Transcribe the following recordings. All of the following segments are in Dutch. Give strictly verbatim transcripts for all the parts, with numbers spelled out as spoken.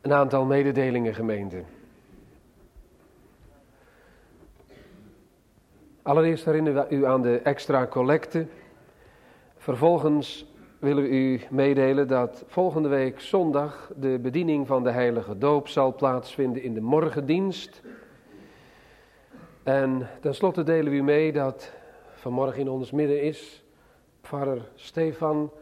Een aantal mededelingen, gemeente. Allereerst herinneren we u aan de extra collecte. Vervolgens willen we u meedelen dat volgende week zondag de bediening van de heilige doop zal plaatsvinden in de morgendienst. En tenslotte delen we u mee dat vanmorgen in ons midden is pfarrer Stefan,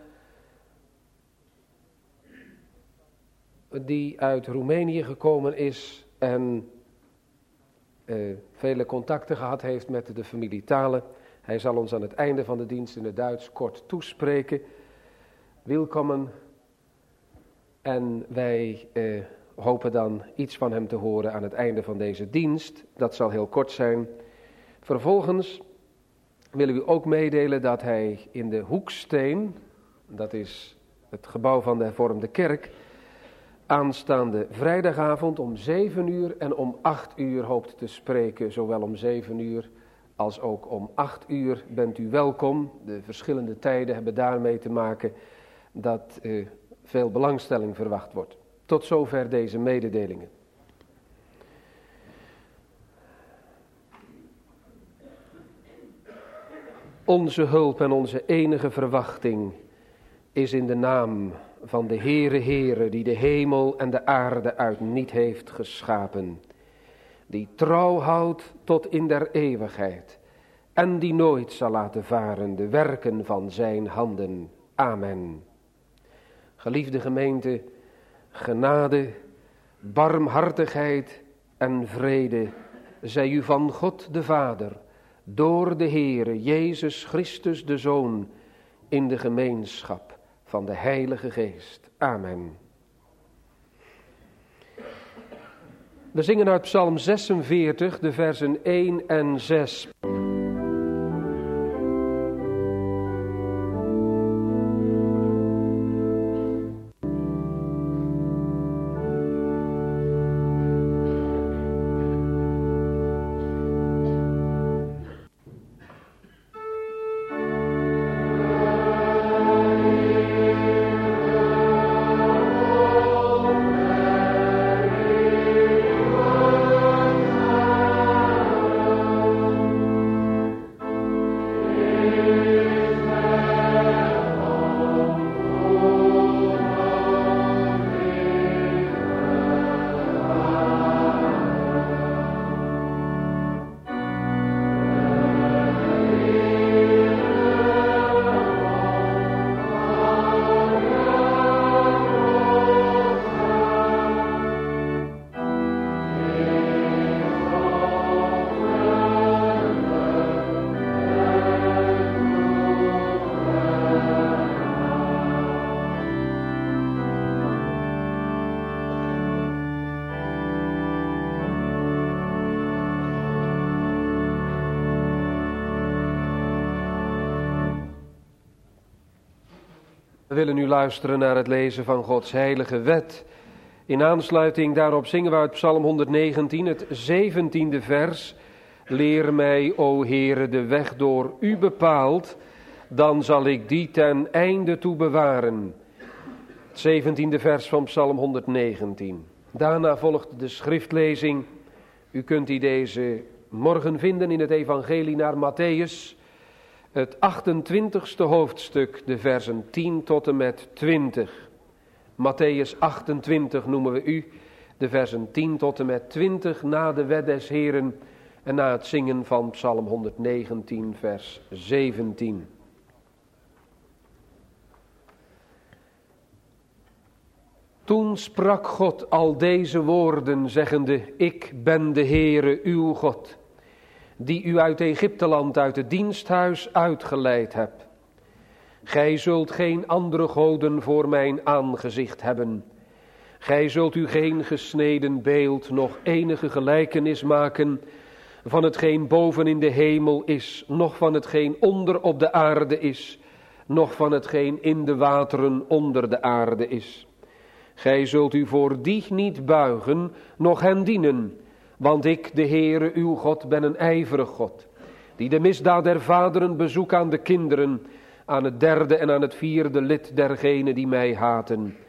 die uit Roemenië gekomen is en uh, vele contacten gehad heeft met de familie Talen. Hij zal ons aan het einde van de dienst in het Duits kort toespreken. Welkom. En wij uh, hopen dan iets van hem te horen aan het einde van deze dienst. Dat zal heel kort zijn. Vervolgens willen we u ook meedelen dat hij in de Hoeksteen, dat is het gebouw van de hervormde kerk, aanstaande vrijdagavond om zeven uur en om acht uur hoopt te spreken. Zowel om zeven uur als ook om acht uur bent u welkom. De verschillende tijden hebben daarmee te maken dat uh, veel belangstelling verwacht wordt. Tot zover deze mededelingen. Onze hulp en onze enige verwachting is in de naam van de Heere Heere, die de hemel en de aarde uit niet heeft geschapen, die trouw houdt tot in der eeuwigheid en die nooit zal laten varen de werken van zijn handen. Amen. Geliefde gemeente, genade, barmhartigheid en vrede zij u van God de Vader, door de Heere Jezus Christus de Zoon, in de gemeenschap van de Heilige Geest. Amen. We zingen uit Psalm zesenveertig, de versen één en zes. We willen nu luisteren naar het lezen van Gods heilige wet. In aansluiting daarop zingen we uit Psalm honderdnegentien, het zeventiende vers. Leer mij, o Heere, de weg door u bepaald, dan zal ik die ten einde toe bewaren. Het zeventiende vers van Psalm honderdnegentien. Daarna volgt de schriftlezing. U kunt die deze morgen vinden in het evangelie naar Mattheüs. Het achtentwintigste hoofdstuk, de versen tien tot en met twintig. Mattheüs achtentwintig noemen we u, de versen tien tot en met twintig na de wet des Heren en na het zingen van Psalm honderdnegentien, vers zeventien. Toen sprak God al deze woorden, zeggende: Ik ben de Heere uw God, die u uit Egypteland, uit het diensthuis uitgeleid hebt. Gij zult geen andere goden voor mijn aangezicht hebben. Gij zult u geen gesneden beeld, nog enige gelijkenis maken van hetgeen boven in de hemel is, noch van hetgeen onder op de aarde is, noch van hetgeen in de wateren onder de aarde is. Gij zult u voor die niet buigen, noch hen dienen, want ik, de Heere uw God, ben een ijverig God, die de misdaad der vaderen bezoek aan de kinderen, aan het derde en aan het vierde lid dergenen die mij haten,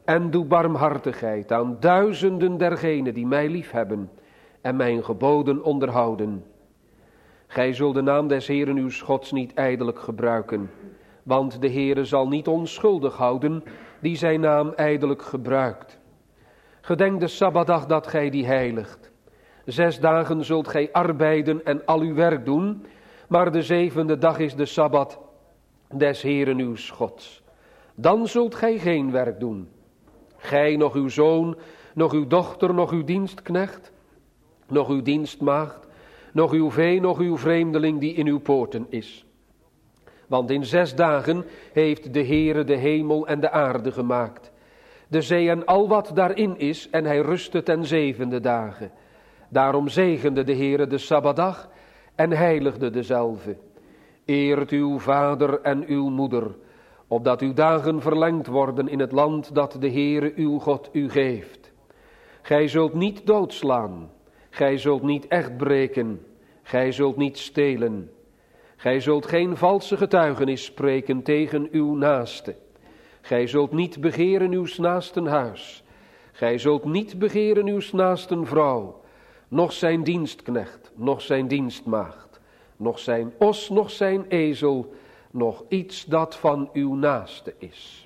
en doe barmhartigheid aan duizenden dergenen die mij liefhebben en mijn geboden onderhouden. Gij zult de naam des Heeren uws Gods niet ijdelijk gebruiken, want de Heere zal niet onschuldig houden die zijn naam ijdelijk gebruikt. Gedenk de Sabbatdag dat gij die heiligt. Zes dagen zult gij arbeiden en al uw werk doen, maar de zevende dag is de Sabbat des Heeren uws Gods. Dan zult gij geen werk doen. Gij, nog uw zoon, nog uw dochter, nog uw dienstknecht, nog uw dienstmaagd, nog uw vee, nog uw vreemdeling die in uw poorten is. Want in zes dagen heeft de Heere de hemel en de aarde gemaakt, de zee en al wat daarin is, en hij rustte ten zevende dagen. Daarom zegende de Heere de Sabbatdag en heiligde dezelve. Eert uw vader en uw moeder, opdat uw dagen verlengd worden in het land dat de Heere uw God u geeft. Gij zult niet doodslaan, gij zult niet echt breken, gij zult niet stelen. Gij zult geen valse getuigenis spreken tegen uw naaste. Gij zult niet begeren uw naasten huis. Gij zult niet begeren uw naasten vrouw, noch zijn dienstknecht, noch zijn dienstmaagd, noch zijn os, noch zijn ezel, nog iets dat van uw naaste is.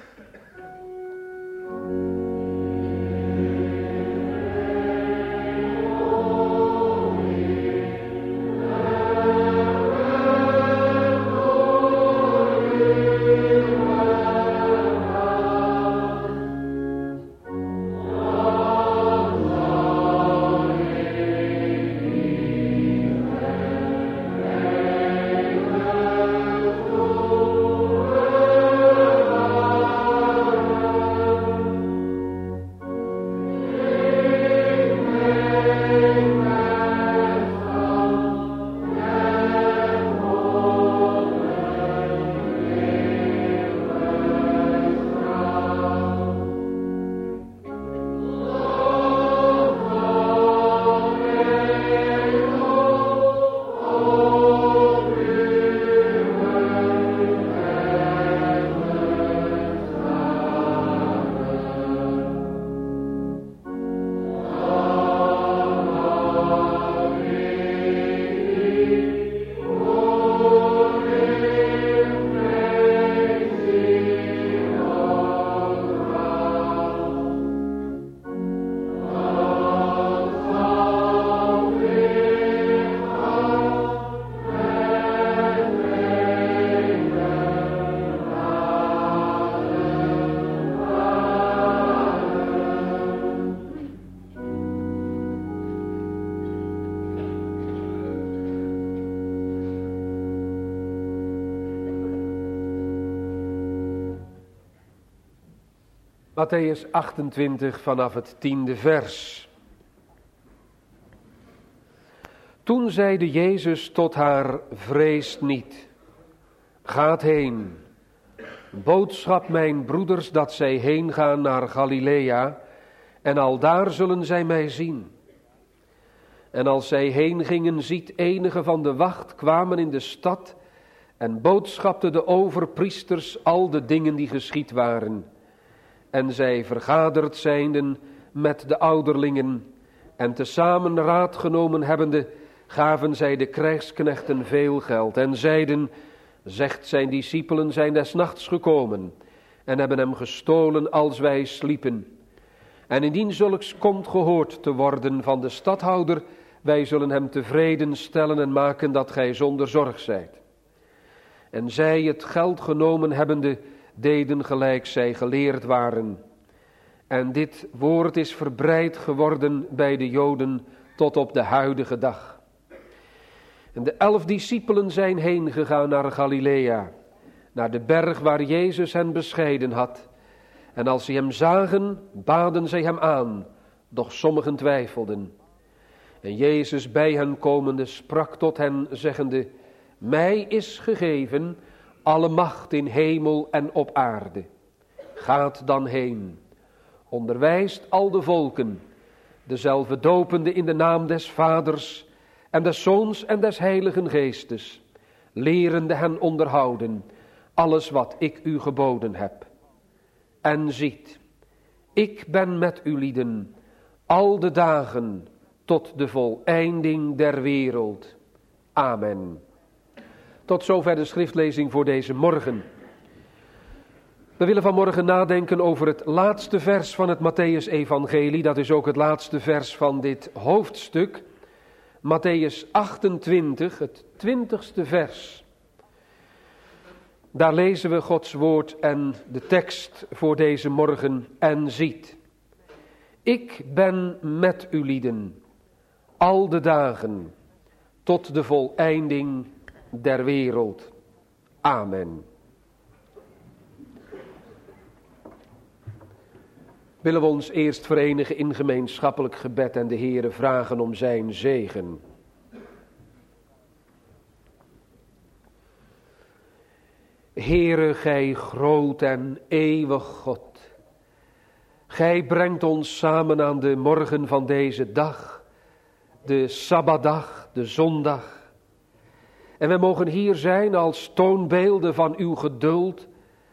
Mattheüs achtentwintig vanaf het tiende vers. Toen zeide Jezus tot haar, vrees niet, gaat heen, boodschap mijn broeders dat zij heen gaan naar Galilea, en aldaar zullen zij mij zien. En als zij heen gingen, ziet enige van de wacht kwamen in de stad en boodschapten de overpriesters al de dingen die geschied waren. En zij vergaderd zijnden met de ouderlingen en tezamen raad genomen hebbende, gaven zij de krijgsknechten veel geld en zeiden, zegt zijn discipelen zijn des nachts gekomen en hebben hem gestolen als wij sliepen. En indien zulks komt gehoord te worden van de stadhouder, wij zullen hem tevreden stellen en maken dat gij zonder zorg zijt. En zij het geld genomen hebbende, deden gelijk zij geleerd waren. En dit woord is verbreid geworden bij de Joden tot op de huidige dag. En de elf discipelen zijn heen gegaan naar Galilea, naar de berg waar Jezus hen bescheiden had. En als ze hem zagen, baden zij hem aan, doch sommigen twijfelden. En Jezus bij hen komende sprak tot hen, zeggende, mij is gegeven alle macht in hemel en op aarde. Gaat dan heen, onderwijst al de volken, dezelfde dopende in de naam des Vaders en des Zoons en des Heiligen Geestes, lerende hen onderhouden alles wat ik u geboden heb. En ziet, Ik ben met u lieden, al de dagen, tot de voleinding der wereld. Amen. Tot zover de schriftlezing voor deze morgen. We willen vanmorgen nadenken over het laatste vers van het Mattheüs-evangelie. Dat is ook het laatste vers van dit hoofdstuk. Mattheüs achtentwintig, het twintigste vers. Daar lezen we Gods woord en de tekst voor deze morgen en ziet. Ik ben met u lieden, al de dagen, tot de voleinding der wereld. Amen. Willen we ons eerst verenigen in gemeenschappelijk gebed en de Heere vragen om zijn zegen. Heere, gij groot en eeuwig God, gij brengt ons samen aan de morgen van deze dag, de Sabbatdag, de zondag. En we mogen hier zijn als toonbeelden van uw geduld.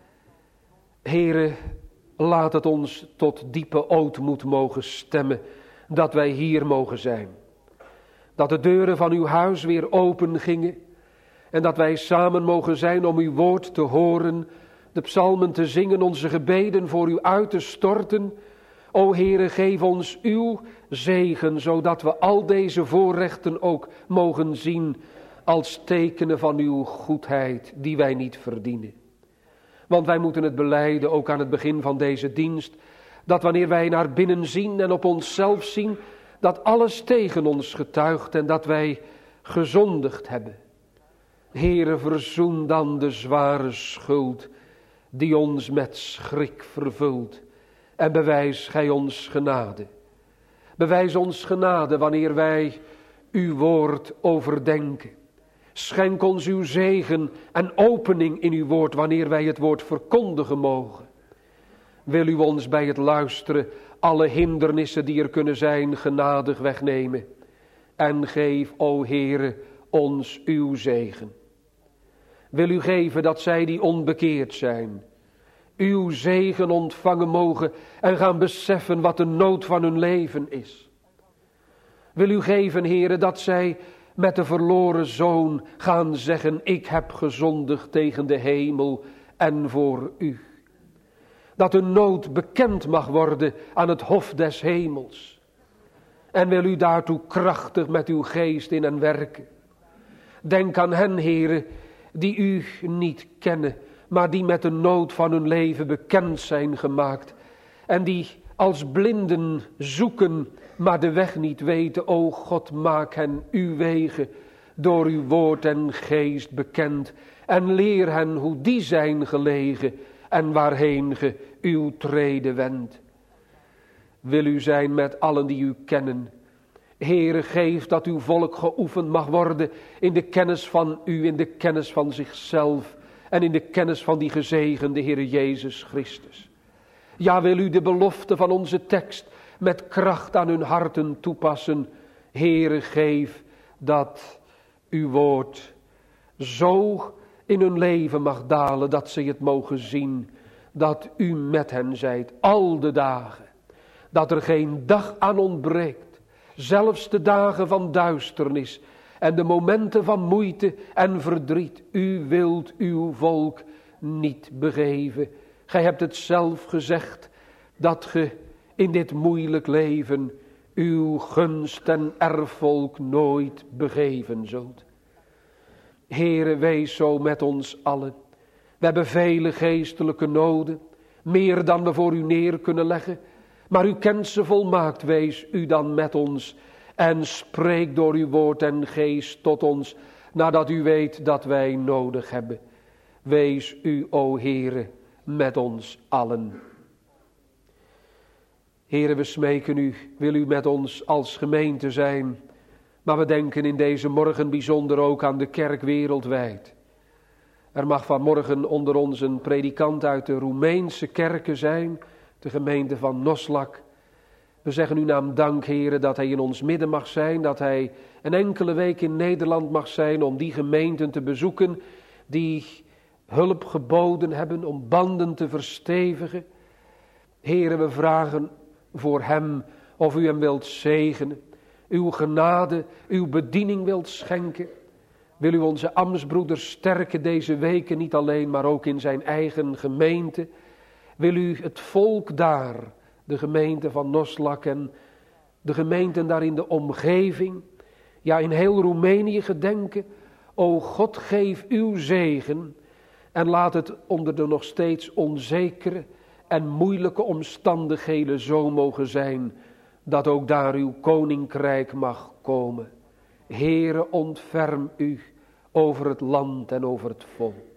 Heere, laat het ons tot diepe ootmoed mogen stemmen, dat wij hier mogen zijn. Dat de deuren van uw huis weer open gingen en dat wij samen mogen zijn om uw woord te horen, de psalmen te zingen, onze gebeden voor u uit te storten. O Heere, geef ons uw zegen, zodat we al deze voorrechten ook mogen zien als tekenen van uw goedheid die wij niet verdienen. Want wij moeten het belijden, ook aan het begin van deze dienst, dat wanneer wij naar binnen zien en op onszelf zien, dat alles tegen ons getuigt en dat wij gezondigd hebben. Heere, verzoen dan de zware schuld die ons met schrik vervult en bewijs gij ons genade. Bewijs ons genade wanneer wij uw woord overdenken. Schenk ons uw zegen en opening in uw woord wanneer wij het woord verkondigen mogen. Wil u ons bij het luisteren alle hindernissen die er kunnen zijn genadig wegnemen. En geef, o Heere, ons uw zegen. Wil u geven dat zij die onbekeerd zijn, uw zegen ontvangen mogen en gaan beseffen wat de nood van hun leven is. Wil u geven, Heere, dat zij met de verloren zoon gaan zeggen, ik heb gezondigd tegen de hemel en voor u. Dat de nood bekend mag worden aan het hof des hemels. En wil u daartoe krachtig met uw geest in en werken. Denk aan hen, Heere, die u niet kennen, maar die met de nood van hun leven bekend zijn gemaakt. En die als blinden zoeken, maar de weg niet weten. O God, maak hen uw wegen door uw woord en geest bekend. En leer hen hoe die zijn gelegen en waarheen ge uw treden wendt. Wil u zijn met allen die u kennen. Heere, geef dat uw volk geoefend mag worden in de kennis van u, in de kennis van zichzelf en in de kennis van die gezegende Heere Jezus Christus. Ja, wil u de belofte van onze tekst met kracht aan hun harten toepassen. Heere, geef dat uw woord zo in hun leven mag dalen dat ze het mogen zien, dat u met hen zijt al de dagen. Dat er geen dag aan ontbreekt, zelfs de dagen van duisternis en de momenten van moeite en verdriet. U wilt uw volk niet begeven. Gij hebt het zelf gezegd dat ge in dit moeilijk leven uw gunst en erfvolk nooit begeven zult. Heere, wees zo met ons allen. We hebben vele geestelijke noden, meer dan we voor u neer kunnen leggen. Maar u kent ze volmaakt, wees u dan met ons en spreek door uw woord en geest tot ons, nadat u weet dat wij nodig hebben. Wees u, o Heere, met ons allen. Heere, we smeken u, wil u met ons als gemeente zijn, maar we denken in deze morgen bijzonder ook aan de kerk wereldwijd. Er mag vanmorgen onder ons een predikant uit de Roemeense kerken zijn, de gemeente van Noslak. We zeggen u naam dank, Heere, dat hij in ons midden mag zijn, dat hij een enkele week in Nederland mag zijn om die gemeenten te bezoeken die hulp geboden hebben om banden te verstevigen. Heere, we vragen voor hem of u hem wilt zegenen. Uw genade, uw bediening wilt schenken. Wil u onze ambtsbroeder sterken deze weken, niet alleen, maar ook in zijn eigen gemeente. Wil u het volk daar, de gemeente van Noslak en de gemeenten daar in de omgeving, ja in heel Roemenië gedenken. O God, geef uw zegen en laat het onder de nog steeds onzekere en moeilijke omstandigheden zo mogen zijn, dat ook daar uw koninkrijk mag komen. Heere, ontferm u over het land en over het volk.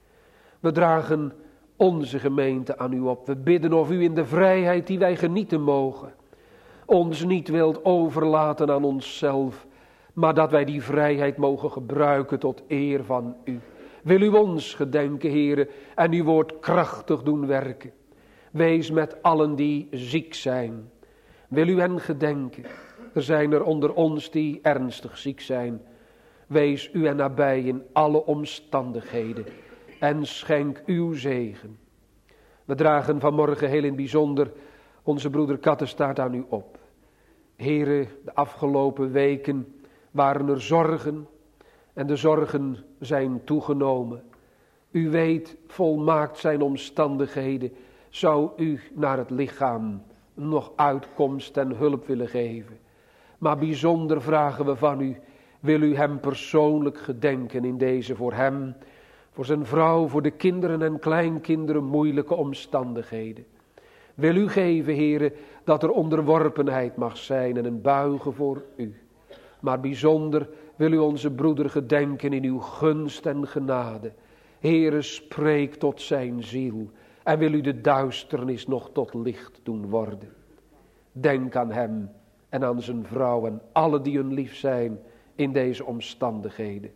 We dragen onze gemeente aan u op. We bidden of u in de vrijheid die wij genieten mogen, ons niet wilt overlaten aan onszelf, maar dat wij die vrijheid mogen gebruiken tot eer van u. Wil u ons gedenken, Heere, en uw woord krachtig doen werken. Wees met allen die ziek zijn. Wil u hen gedenken. Er zijn er onder ons die ernstig ziek zijn. Wees u hen nabij in alle omstandigheden en schenk uw zegen. We dragen vanmorgen heel in het bijzonder onze broeder Kattestaart aan u op. Heere, de afgelopen weken waren er zorgen en de zorgen zijn toegenomen. U weet volmaakt zijn omstandigheden. Zou u naar het lichaam nog uitkomst en hulp willen geven? Maar bijzonder vragen we van u, wil u hem persoonlijk gedenken in deze voor hem, voor zijn vrouw, voor de kinderen en kleinkinderen moeilijke omstandigheden. Wil u geven, Heere, dat er onderworpenheid mag zijn en een buigen voor u. Maar bijzonder wil u onze broeder gedenken in uw gunst en genade. Heere, spreek tot zijn ziel en wil u de duisternis nog tot licht doen worden. Denk aan hem en aan zijn vrouw en alle die hun lief zijn in deze omstandigheden.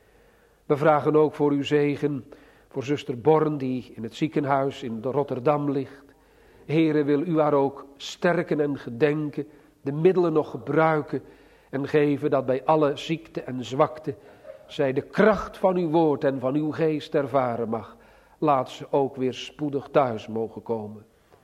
We vragen ook voor uw zegen voor zuster Born die in het ziekenhuis in Rotterdam ligt. Heere, wil u haar ook sterken en gedenken, de middelen nog gebruiken en geven dat bij alle ziekte en zwakte zij de kracht van uw woord en van uw geest ervaren mag. Laat ze ook weer spoedig thuis mogen komen.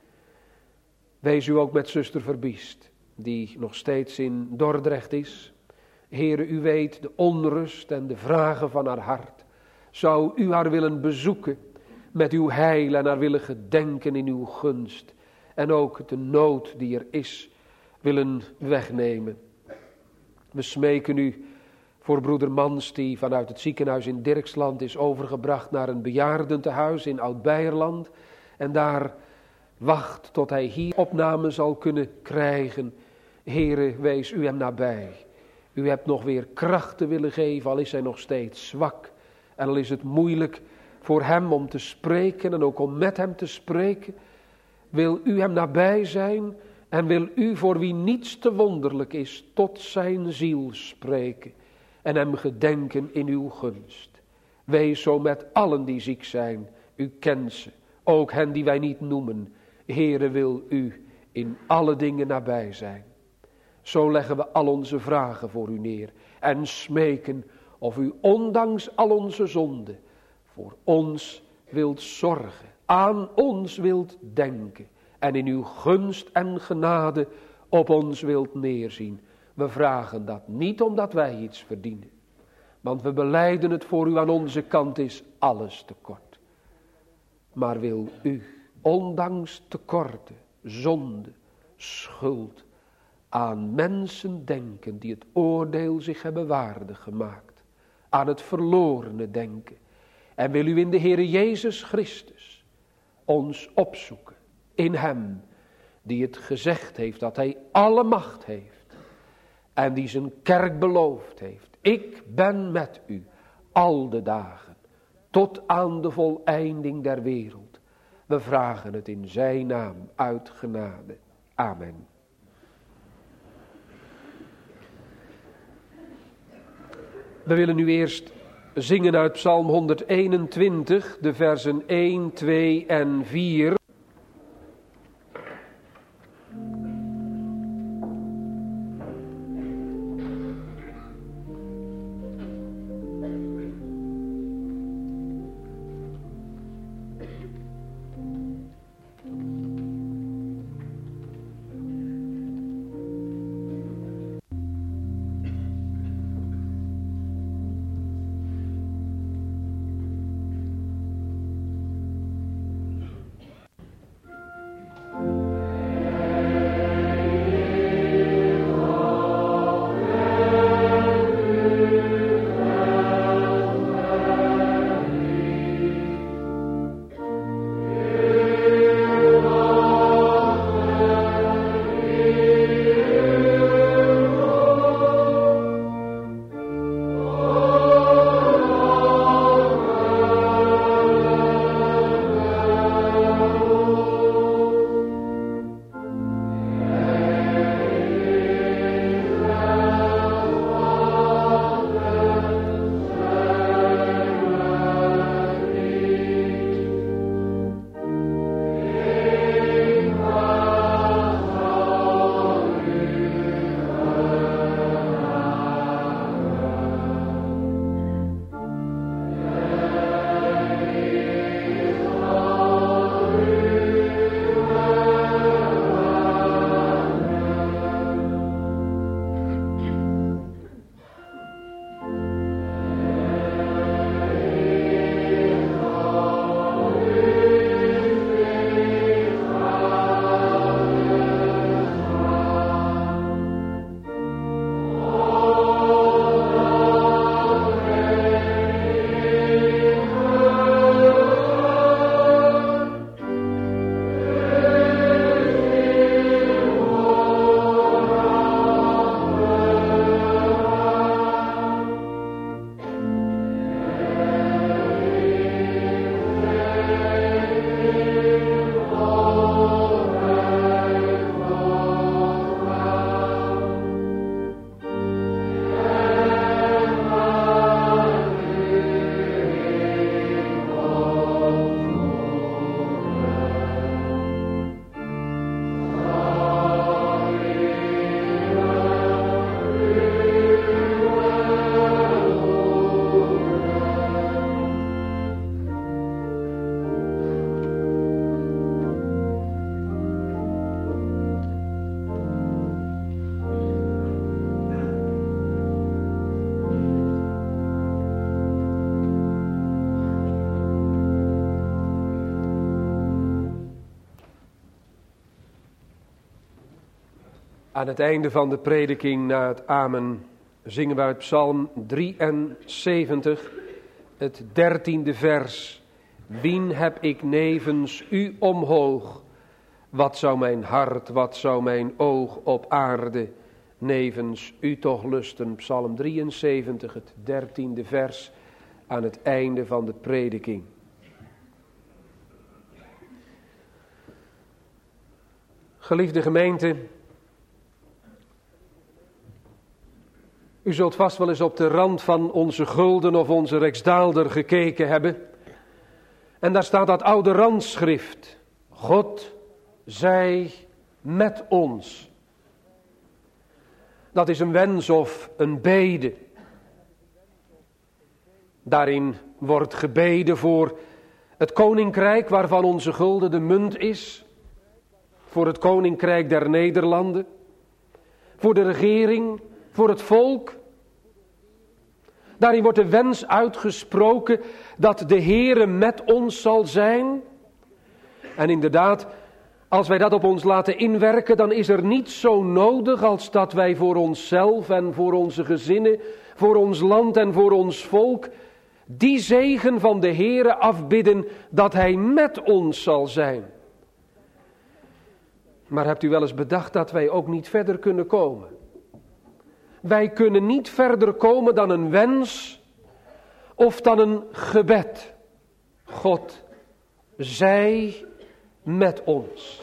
Wees u ook met zuster Verbiest, die nog steeds in Dordrecht is. Heere, u weet de onrust en de vragen van haar hart. Zou u haar willen bezoeken met uw heil en haar willen gedenken in uw gunst. En ook de nood die er is willen wegnemen. We smeken u voor broeder Mans die vanuit het ziekenhuis in Dirksland is overgebracht naar een bejaardentehuis in Oud-Beierland. En daar wacht tot hij hier opname zal kunnen krijgen. Heere, wees u hem nabij. U hebt nog weer kracht te willen geven, al is hij nog steeds zwak. En al is het moeilijk voor hem om te spreken en ook om met hem te spreken. Wil u hem nabij zijn en wil u voor wie niets te wonderlijk is tot zijn ziel spreken. En hem gedenken in uw gunst. Wees zo met allen die ziek zijn. U kent ze, ook hen die wij niet noemen. Heere, wil u in alle dingen nabij zijn. Zo leggen we al onze vragen voor u neer. En smeken of u ondanks al onze zonden voor ons wilt zorgen. Aan ons wilt denken. En in uw gunst en genade op ons wilt neerzien. We vragen dat niet omdat wij iets verdienen. Want we belijden het voor u, aan onze kant is alles tekort. Maar wil u, ondanks tekorten, zonde, schuld, aan mensen denken die het oordeel zich hebben waardig gemaakt. Aan het verlorene denken. En wil u in de Heere Jezus Christus ons opzoeken. In hem die het gezegd heeft dat hij alle macht heeft. En die zijn kerk beloofd heeft. Ik ben met u al de dagen. Tot aan de voleinding der wereld. We vragen het in zijn naam uit genade. Amen. We willen nu eerst zingen uit Psalm honderdeenentwintig, de versen één, twee en vier. Aan het einde van de prediking, na het amen, zingen we uit Psalm drieënzeventig, het dertiende vers. Wien heb ik nevens u omhoog? Wat zou mijn hart, wat zou mijn oog op aarde nevens u toch lusten? Psalm drieënzeventig, het dertiende vers, aan het einde van de prediking. Geliefde gemeente, u zult vast wel eens op de rand van onze gulden of onze Rijksdaalder gekeken hebben. En daar staat dat oude randschrift. God zij met ons. Dat is een wens of een bede. Daarin wordt gebeden voor het koninkrijk waarvan onze gulden de munt is. Voor het koninkrijk der Nederlanden. Voor de regering. Voor het volk. Daarin wordt de wens uitgesproken dat de Heere met ons zal zijn. En inderdaad, als wij dat op ons laten inwerken, dan is er niet zo nodig als dat wij voor onszelf en voor onze gezinnen, voor ons land en voor ons volk, die zegen van de Heere afbidden dat Hij met ons zal zijn. Maar hebt u wel eens bedacht dat wij ook niet verder kunnen komen? Wij kunnen niet verder komen dan een wens of dan een gebed. God, zij met ons.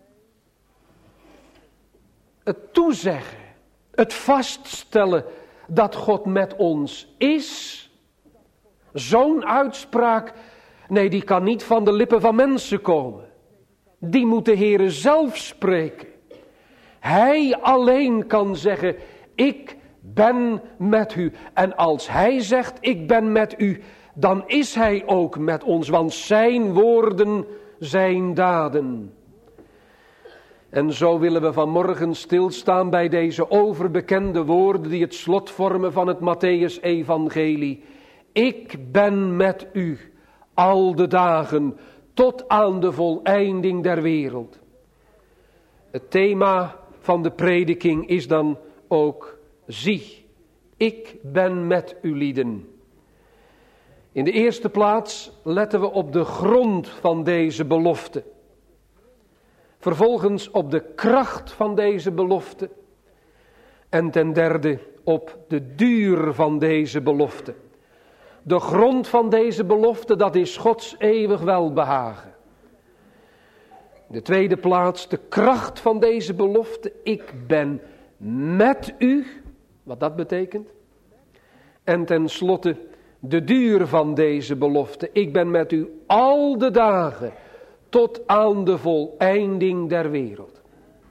Het toezeggen, het vaststellen dat God met ons is. Zo'n uitspraak, nee, die kan niet van de lippen van mensen komen. Die moet de Heere zelf spreken. Hij alleen kan zeggen, ik ben met u. En als Hij zegt, ik ben met u, dan is Hij ook met ons. Want zijn woorden zijn daden. En zo willen we vanmorgen stilstaan bij deze overbekende woorden die het slot vormen van het Mattheüs-evangelie. Ik ben met u al de dagen tot aan de voleinding der wereld. Het thema van de prediking is dan ook: zie, ik ben met u lieden. In de eerste plaats letten we op de grond van deze belofte. Vervolgens op de kracht van deze belofte. En ten derde op de duur van deze belofte. De grond van deze belofte, dat is Gods eeuwig welbehagen. In de tweede plaats de kracht van deze belofte. Ik ben met u. Wat dat betekent. En tenslotte de duur van deze belofte. Ik ben met u al de dagen tot aan de voleinding der wereld.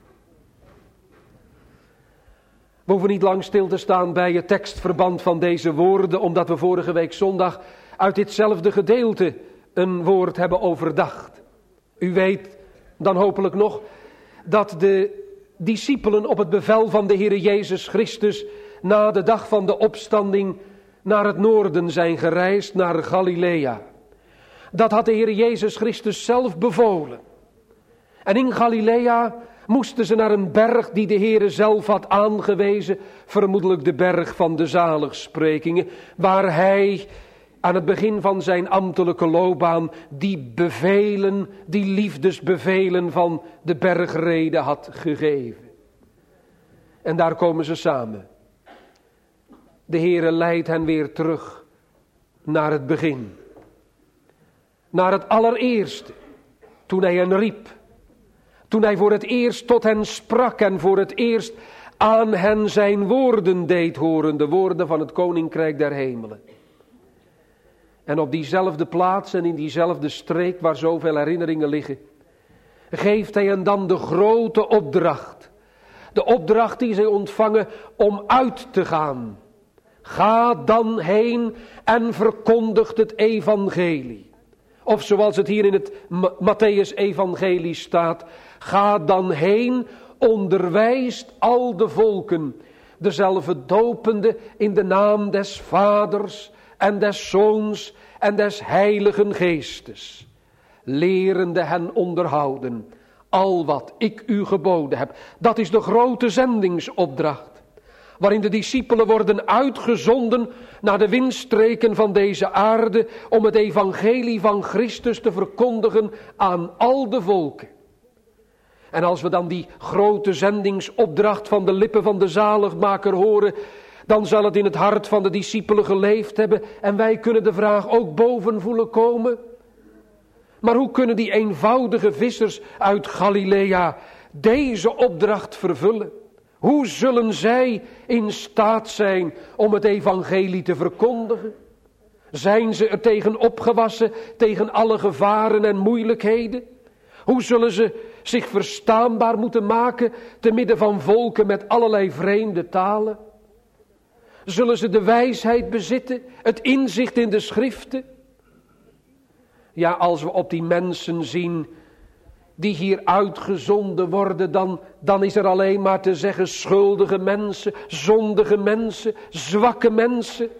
We hoeven niet lang stil te staan bij het tekstverband van deze woorden, omdat we vorige week zondag uit ditzelfde gedeelte een woord hebben overdacht. U weet dan hopelijk nog dat de discipelen op het bevel van de Heere Jezus Christus na de dag van de opstanding naar het noorden zijn gereisd, naar Galilea. Dat had de Heere Jezus Christus zelf bevolen. En in Galilea moesten ze naar een berg die de Heere zelf had aangewezen, vermoedelijk de berg van de zaligsprekingen, waar hij aan het begin van zijn ambtelijke loopbaan die bevelen, die liefdesbevelen van de bergrede had gegeven. En daar komen ze samen. De Heere leidt hen weer terug naar het begin. Naar het allereerste, toen hij hen riep. Toen hij voor het eerst tot hen sprak en voor het eerst aan hen zijn woorden deed horen. De woorden van het Koninkrijk der Hemelen. En op diezelfde plaats en in diezelfde streek waar zoveel herinneringen liggen, geeft hij hen dan de grote opdracht. De opdracht die zij ontvangen om uit te gaan. Ga dan heen en verkondigt het evangelie. Of zoals het hier in het Mattheüs-evangelie staat. Ga dan heen, onderwijst al de volken. Dezelfde dopende in de naam des Vaders en des Zoons en des Heiligen Geestes. Lerende hen onderhouden Al wat ik u geboden heb. Dat is de grote zendingsopdracht. Waarin de discipelen worden uitgezonden naar de windstreken van deze aarde. Om het evangelie van Christus te verkondigen aan al de volken. En als we dan die grote zendingsopdracht van de lippen van de zaligmaker horen. Dan zal het in het hart van de discipelen geleefd hebben. En wij kunnen de vraag ook boven voelen komen. Maar hoe kunnen die eenvoudige vissers uit Galilea deze opdracht vervullen? Hoe zullen zij in staat zijn om het evangelie te verkondigen? Zijn ze er tegen opgewassen, tegen alle gevaren en moeilijkheden? Hoe zullen ze zich verstaanbaar moeten maken te midden van volken met allerlei vreemde talen? Zullen ze de wijsheid bezitten, het inzicht in de schriften? Ja, als we op die mensen zien die hier uitgezonden worden, dan, dan is er alleen maar te zeggen schuldige mensen, zondige mensen, zwakke mensen.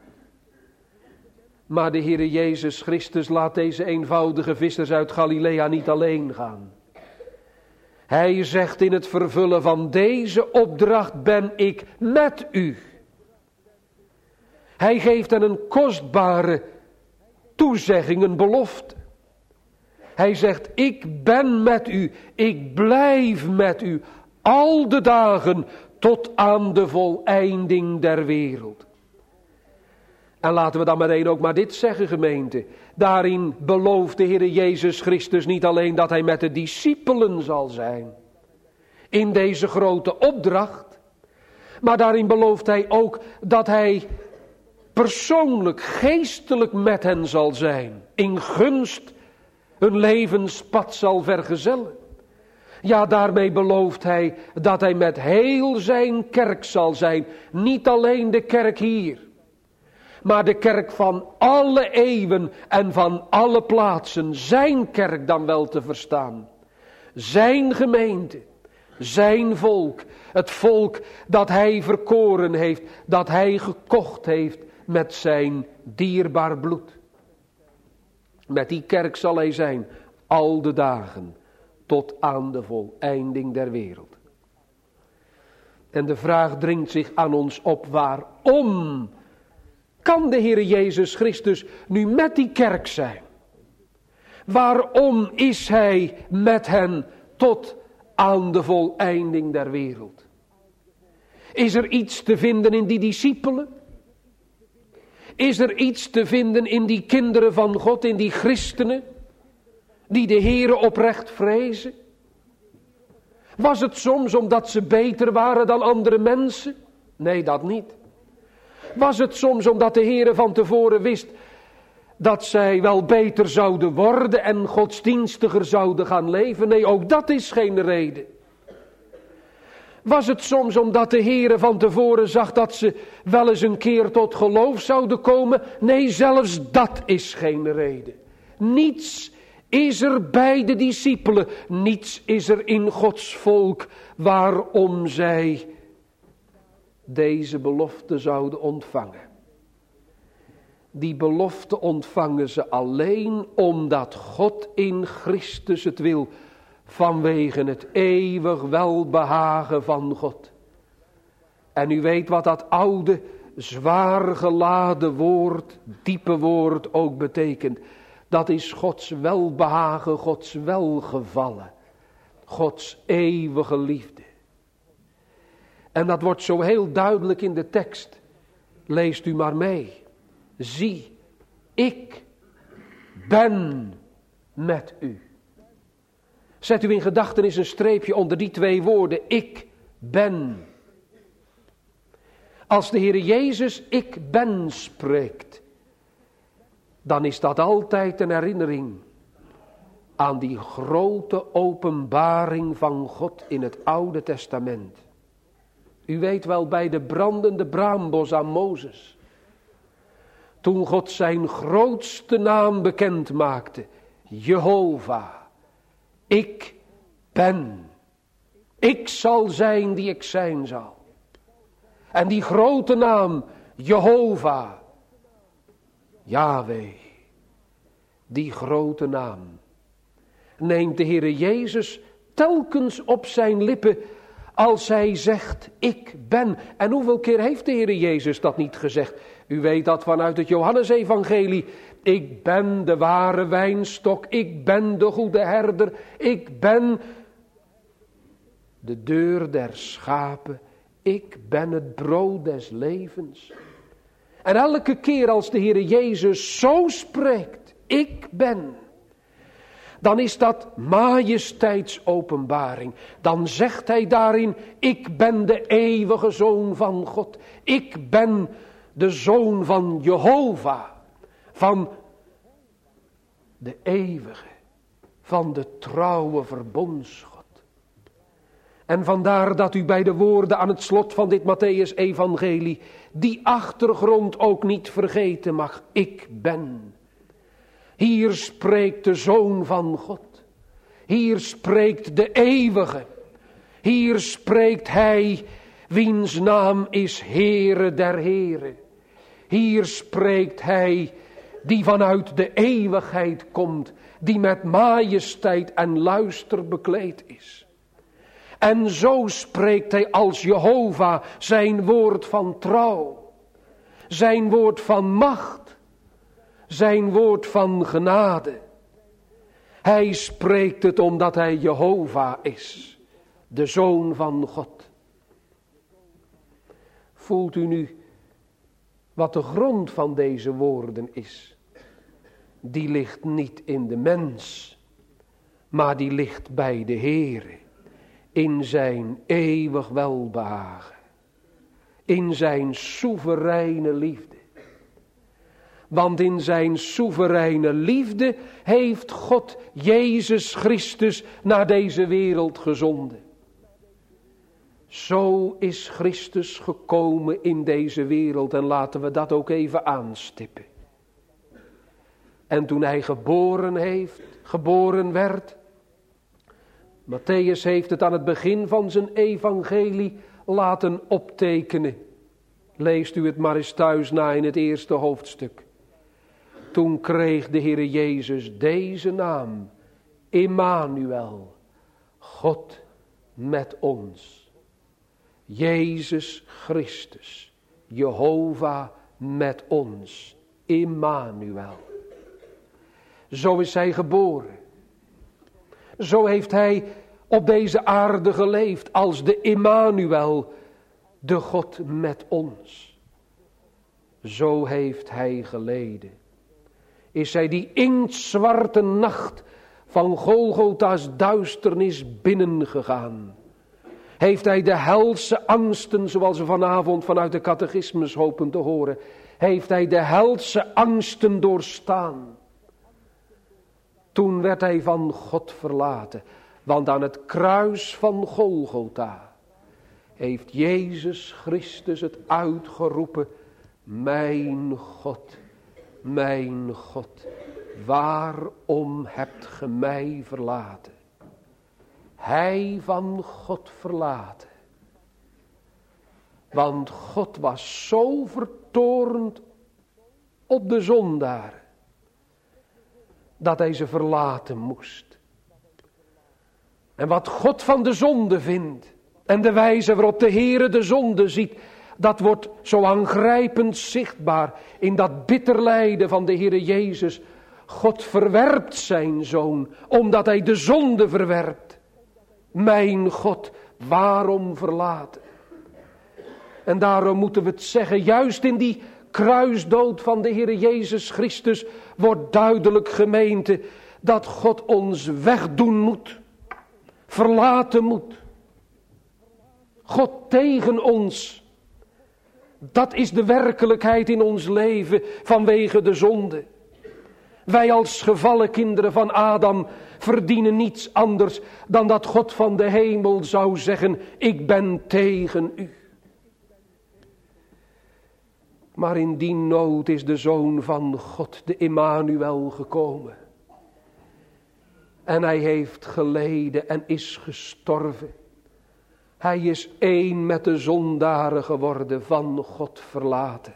Maar de Heere Jezus Christus laat deze eenvoudige vissers uit Galilea niet alleen gaan. Hij zegt in het vervullen van deze opdracht ben ik met u. Hij geeft hen een kostbare toezegging, een belofte. Hij zegt, ik ben met u, ik blijf met u, al de dagen tot aan de voleinding der wereld. En laten we dan meteen ook maar dit zeggen, gemeente. Daarin belooft de Heer Jezus Christus niet alleen dat hij met de discipelen zal zijn. In deze grote opdracht. Maar daarin belooft hij ook dat hij persoonlijk, geestelijk met hen zal zijn. In gunst hun levenspad zal vergezellen. Ja, daarmee belooft hij dat hij met heel zijn kerk zal zijn. Niet alleen de kerk hier. Maar de kerk van alle eeuwen en van alle plaatsen. Zijn kerk dan wel te verstaan. Zijn gemeente. Zijn volk. Het volk dat hij verkoren heeft. Dat hij gekocht heeft met zijn dierbaar bloed. Met die kerk zal hij zijn. Al de dagen. Tot aan de voleinding der wereld. En de vraag dringt zich aan ons op. Waarom kan de Heer Jezus Christus nu met die kerk zijn? Waarom is hij met hen tot aan de voleinding der wereld? Is er iets te vinden in die discipelen? Is er iets te vinden in die kinderen van God, in die christenen, die de Heere oprecht vrezen? Was het soms omdat ze beter waren dan andere mensen? Nee, dat niet. Was het soms omdat de Heere van tevoren wist dat zij wel beter zouden worden en godsdienstiger zouden gaan leven? Nee, ook dat is geen reden. Was het soms omdat de Heere van tevoren zag dat ze wel eens een keer tot geloof zouden komen? Nee, zelfs dat is geen reden. Niets is er bij de discipelen, niets is er in Gods volk waarom zij deze belofte zouden ontvangen. Die belofte ontvangen ze alleen omdat God in Christus het wil. Vanwege het eeuwig welbehagen van God. En u weet wat dat oude, zwaar geladen woord, diepe woord ook betekent. Dat is Gods welbehagen, Gods welgevallen. Gods eeuwige liefde. En dat wordt zo heel duidelijk in de tekst. Leest u maar mee. Zie, ik ben met u. Zet u in gedachtenis een streepje onder die twee woorden. Ik ben. Als de Heer Jezus ik ben spreekt. Dan is dat altijd een herinnering aan die grote openbaring van God in het Oude Testament. U weet wel bij de brandende braambos aan Mozes. Toen God zijn grootste naam bekend maakte. Jehovah. Ik ben. Ik zal zijn die ik zijn zal. En die grote naam, Jehovah. Yahweh. Die grote naam. Neemt de Heere Jezus telkens op zijn lippen als hij zegt, ik ben. En hoeveel keer heeft de Heer Jezus dat niet gezegd? U weet dat vanuit het Johannesevangelie. Ik ben de ware wijnstok, ik ben de goede herder, ik ben de deur der schapen, ik ben het brood des levens. En elke keer als de Heer Jezus zo spreekt, ik ben, dan is dat majesteitsopenbaring. Dan zegt hij daarin, ik ben de eeuwige Zoon van God. Ik ben de Zoon van Jehovah, van de eeuwige, van de trouwe verbondsgod. En vandaar dat u bij de woorden aan het slot van dit Mattheüs-evangelie die achtergrond ook niet vergeten mag. Ik ben. Hier spreekt de Zoon van God. Hier spreekt de eeuwige. Hier spreekt hij wiens naam is Heere der Heren. Hier spreekt hij die vanuit de eeuwigheid komt, die met majesteit en luister bekleed is. En zo spreekt hij als Jehovah zijn woord van trouw, zijn woord van macht, zijn woord van genade. Hij spreekt het omdat hij Jehovah is, de Zoon van God. Voelt u nu wat de grond van deze woorden is? Die ligt niet in de mens, maar die ligt bij de Heere. In zijn eeuwig welbehagen. In zijn soevereine liefde. Want in zijn soevereine liefde heeft God Jezus Christus naar deze wereld gezonden. Zo is Christus gekomen in deze wereld en laten we dat ook even aanstippen. En toen hij geboren heeft, geboren werd, Mattheüs heeft het aan het begin van zijn evangelie laten optekenen. Leest u het maar eens thuis na in het eerste hoofdstuk. Toen kreeg de Heere Jezus deze naam, Immanuel, God met ons. Jezus Christus, Jehovah met ons, Immanuel. Zo is hij geboren. Zo heeft hij op deze aarde geleefd als de Immanuel, de God met ons. Zo heeft hij geleden. Is hij die inktzwarte nacht van Golgotha's duisternis binnengegaan. Heeft hij de helse angsten, zoals we vanavond vanuit de catechismus hopen te horen. Heeft hij de helse angsten doorstaan. Toen werd hij van God verlaten. Want aan het kruis van Golgotha heeft Jezus Christus het uitgeroepen. Mijn God, mijn God, waarom hebt ge mij verlaten? Hij van God verlaten. Want God was zo vertoornd op de zondaar dat hij ze verlaten moest. En wat God van de zonde vindt en de wijze waarop de Heere de zonde ziet, dat wordt zo aangrijpend zichtbaar in dat bitter lijden van de Heere Jezus. God verwerpt zijn zoon omdat hij de zonde verwerpt. Mijn God, waarom verlaten? En daarom moeten we het zeggen, juist in die kruisdood van de Heere Jezus Christus wordt duidelijk, gemeente, dat God ons wegdoen moet, verlaten moet. God tegen ons. Dat is de werkelijkheid in ons leven vanwege de zonde. Wij als gevallen kinderen van Adam verdienen niets anders dan dat God van de hemel zou zeggen, ik ben tegen u. Maar in die nood is de Zoon van God, de Immanuel, gekomen. En hij heeft geleden en is gestorven. Hij is één met de zondaren geworden, van God verlaten.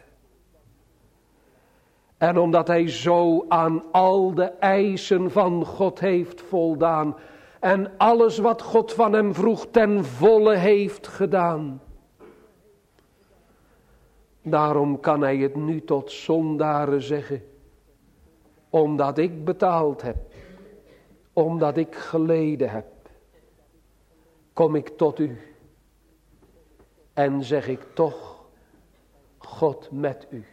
En omdat hij zo aan al de eisen van God heeft voldaan en alles wat God van hem vroeg ten volle heeft gedaan. Daarom kan hij het nu tot zondaren zeggen, omdat ik betaald heb, omdat ik geleden heb, kom ik tot u en zeg ik toch, God met u.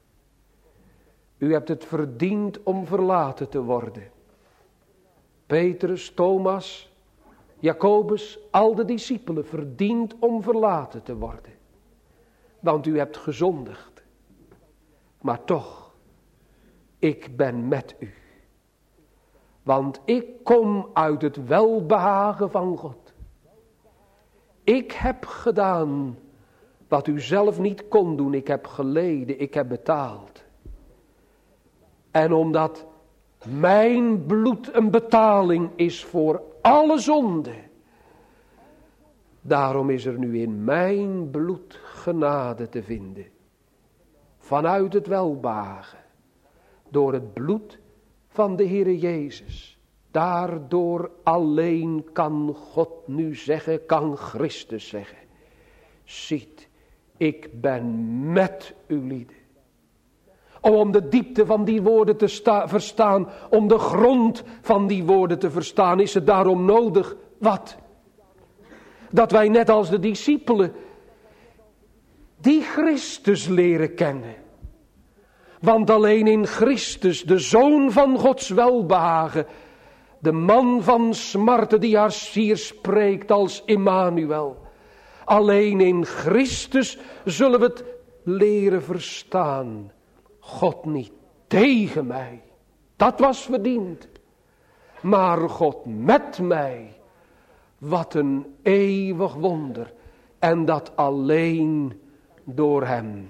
U hebt het verdiend om verlaten te worden. Petrus, Thomas, Jacobus, al de discipelen verdient om verlaten te worden. Want u hebt gezondigd. Maar toch, ik ben met u. Want ik kom uit het welbehagen van God. Ik heb gedaan wat u zelf niet kon doen. Ik heb geleden, ik heb betaald. En omdat mijn bloed een betaling is voor alle zonde, daarom is er nu in mijn bloed genade te vinden. Vanuit het welbehagen. Door het bloed van de Heere Jezus. Daardoor alleen kan God nu zeggen, kan Christus zeggen. Ziet, ik ben met u lieden. Om de diepte van die woorden te sta- verstaan, om de grond van die woorden te verstaan, is het daarom nodig, wat? Dat wij net als de discipelen die Christus leren kennen. Want alleen in Christus, de Zoon van Gods welbehagen, de man van smarten die haar hier spreekt als Immanuel. Alleen in Christus zullen we het leren verstaan. God niet tegen mij, dat was verdiend. Maar God met mij, wat een eeuwig wonder. En dat alleen door hem.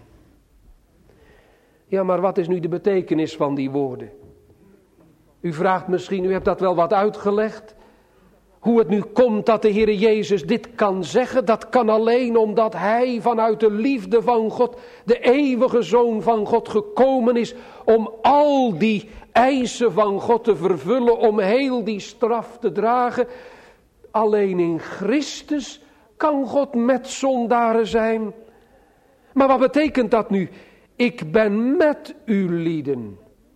Ja, maar wat is nu de betekenis van die woorden? U vraagt misschien, u hebt dat wel wat uitgelegd. Hoe het nu komt dat de Heere Jezus dit kan zeggen, dat kan alleen omdat Hij vanuit de liefde van God, de eeuwige Zoon van God, gekomen is om al die eisen van God te vervullen, om heel die straf te dragen. Alleen in Christus kan God met zondaren zijn. Maar wat betekent dat nu? Ik ben met u lieden.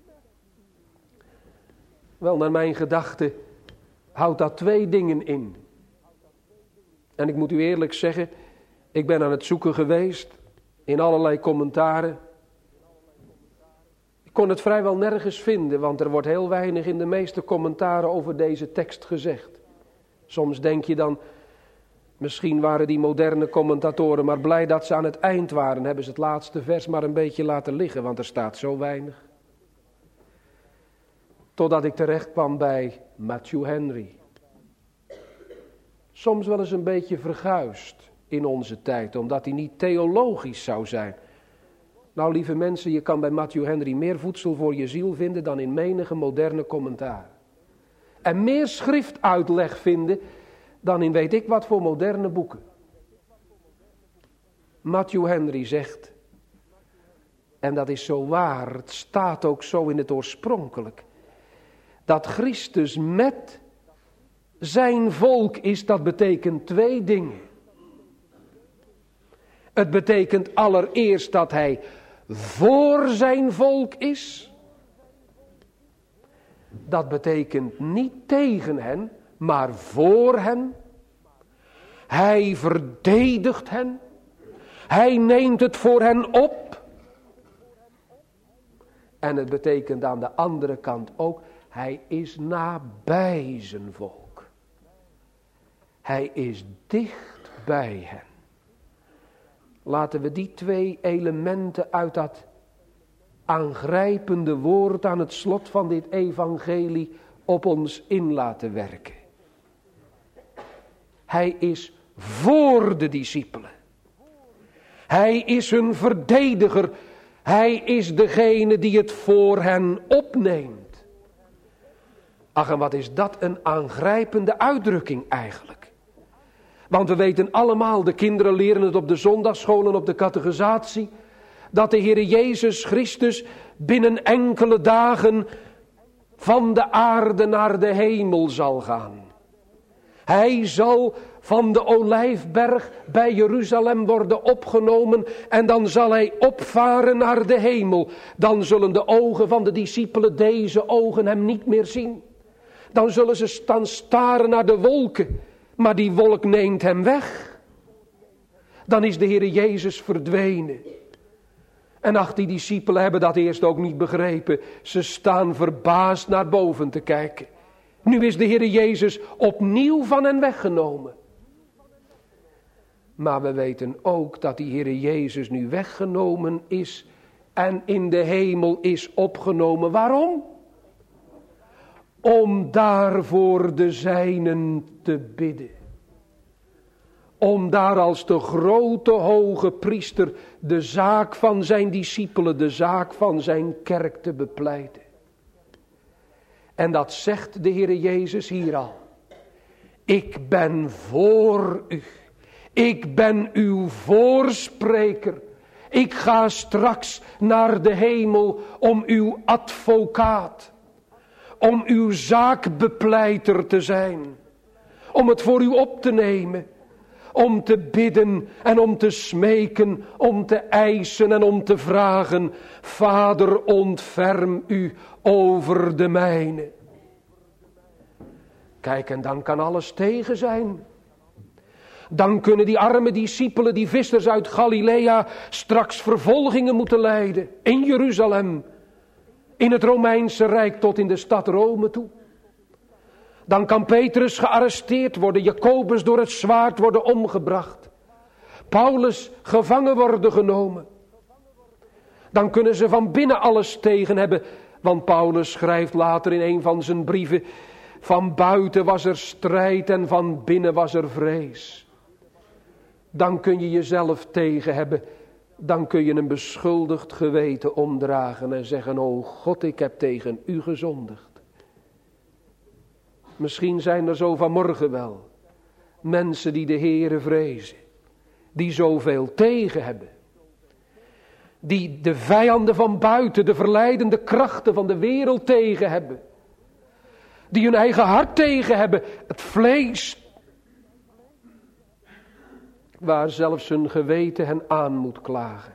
Wel, naar mijn gedachte houdt dat twee dingen in. En ik moet u eerlijk zeggen, ik ben aan het zoeken geweest in allerlei commentaren. Ik kon het vrijwel nergens vinden, want er wordt heel weinig in de meeste commentaren over deze tekst gezegd. Soms denk je dan, misschien waren die moderne commentatoren maar blij dat ze aan het eind waren. Hebben ze het laatste vers maar een beetje laten liggen, want er staat zo weinig. Totdat ik terecht kwam bij Matthew Henry. Soms wel eens een beetje verguisd in onze tijd, omdat hij niet theologisch zou zijn. Nou, lieve mensen, je kan bij Matthew Henry meer voedsel voor je ziel vinden dan in menige moderne commentaar. En meer schriftuitleg vinden dan in weet ik wat voor moderne boeken. Matthew Henry zegt, en dat is zo waar, het staat ook zo in het oorspronkelijk, dat Christus met zijn volk is, dat betekent twee dingen. Het betekent allereerst dat hij voor zijn volk is. Dat betekent niet tegen hen, maar voor hen. Hij verdedigt hen. Hij neemt het voor hen op. En het betekent aan de andere kant ook, hij is nabij zijn volk. Hij is dicht bij hen. Laten we die twee elementen uit dat aangrijpende woord aan het slot van dit evangelie op ons in laten werken. Hij is voor de discipelen. Hij is hun verdediger. Hij is degene die het voor hen opneemt. Ach, en wat is dat een aangrijpende uitdrukking eigenlijk. Want we weten allemaal, de kinderen leren het op de zondagsscholen, op de catechisatie, dat de Heere Jezus Christus binnen enkele dagen van de aarde naar de hemel zal gaan. Hij zal van de Olijfberg bij Jeruzalem worden opgenomen en dan zal hij opvaren naar de hemel. Dan zullen de ogen van de discipelen deze ogen hem niet meer zien. Dan zullen ze staan staren naar de wolken, maar die wolk neemt hem weg. Dan is de Heere Jezus verdwenen. En ach, die discipelen hebben dat eerst ook niet begrepen. Ze staan verbaasd naar boven te kijken. Nu is de Heere Jezus opnieuw van hen weggenomen. Maar we weten ook dat die Heere Jezus nu weggenomen is en in de hemel is opgenomen. Waarom? Om daarvoor de zijnen te bidden. Om daar als de grote hoge priester de zaak van zijn discipelen, de zaak van zijn kerk te bepleiten. En dat zegt de Heere Jezus hier al. Ik ben voor u. Ik ben uw voorspreker. Ik ga straks naar de hemel om uw advocaat. Om uw zaakbepleiter te zijn. Om het voor u op te nemen. Om te bidden en om te smeken, om te eisen en om te vragen. Vader, ontferm u over de mijne. Kijk, en dan kan alles tegen zijn. Dan kunnen die arme discipelen, die vissers uit Galilea, straks vervolgingen moeten lijden. In Jeruzalem, in het Romeinse Rijk tot in de stad Rome toe. Dan kan Petrus gearresteerd worden, Jacobus door het zwaard worden omgebracht. Paulus gevangen worden genomen. Dan kunnen ze van binnen alles tegen hebben, want Paulus schrijft later in een van zijn brieven: van buiten was er strijd en van binnen was er vrees. Dan kun je jezelf tegen hebben, dan kun je een beschuldigd geweten omdragen en zeggen: o God, ik heb tegen u gezondigd. Misschien zijn er zo vanmorgen wel mensen die de Heere vrezen, die zoveel tegen hebben, die de vijanden van buiten, de verleidende krachten van de wereld tegen hebben, die hun eigen hart tegen hebben, het vlees, waar zelfs hun geweten hen aan moet klagen.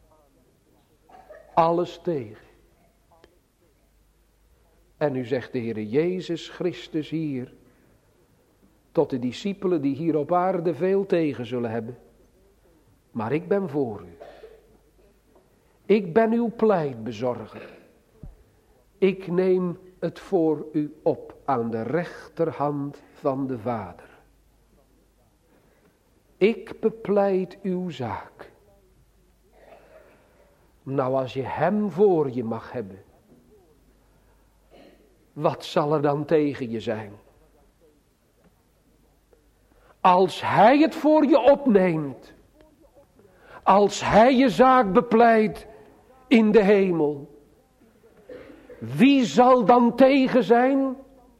Alles tegen. En nu zegt de Heere Jezus Christus hier tot de discipelen die hier op aarde veel tegen zullen hebben: maar ik ben voor u. Ik ben uw pleitbezorger. Ik neem het voor u op aan de rechterhand van de Vader. Ik bepleit uw zaak. Nou, als je hem voor je mag hebben, wat zal er dan tegen je zijn? Als hij het voor je opneemt, als hij je zaak bepleit in de hemel, wie zal dan tegen zijn?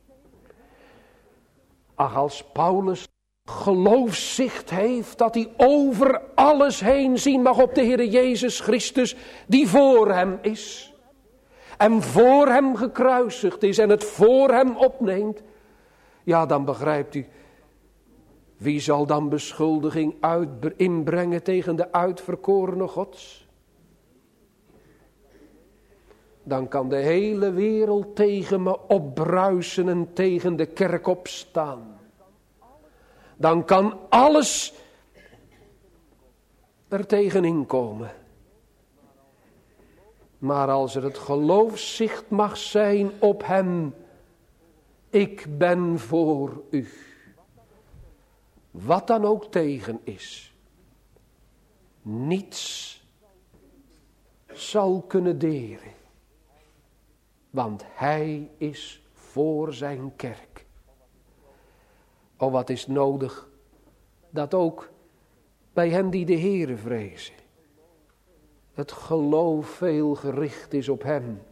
Ach, als Paulus geloofszicht heeft, dat hij over alles heen zien mag op de Heere Jezus Christus, die voor hem is. En voor hem gekruisigd is en het voor hem opneemt. Ja, dan begrijpt u. Wie zal dan beschuldiging uit, inbrengen tegen de uitverkorene Gods? Dan kan de hele wereld tegen me opbruisen en tegen de kerk opstaan. Dan kan alles er tegenin komen. Maar als er het geloofszicht mag zijn op hem, ik ben voor u. Wat dan ook tegen is, niets zal kunnen deren. Want hij is voor zijn kerk. O, wat is nodig dat ook bij hen die de Heere vrezen, het geloof veel gericht is op hem.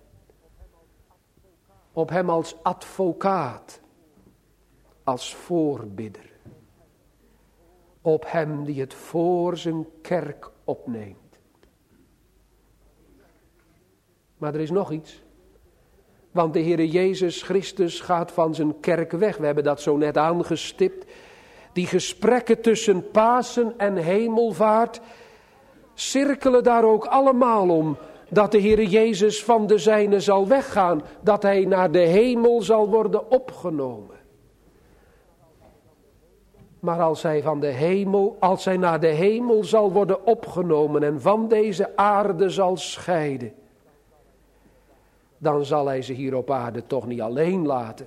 Op hem als advocaat, als voorbidder. Op hem die het voor zijn kerk opneemt. Maar er is nog iets. Want de Heere Jezus Christus gaat van zijn kerk weg. We hebben dat zo net aangestipt. Die gesprekken tussen Pasen en hemelvaart cirkelen daar ook allemaal om. Dat de Heere Jezus van de zijnen zal weggaan. Dat hij naar de hemel zal worden opgenomen. Maar als hij, van de hemel, als hij naar de hemel zal worden opgenomen en van deze aarde zal scheiden, dan zal hij ze hier op aarde toch niet alleen laten.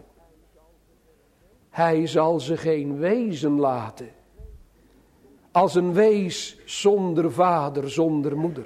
Hij zal ze geen wezen laten. Als een wees zonder vader, zonder moeder.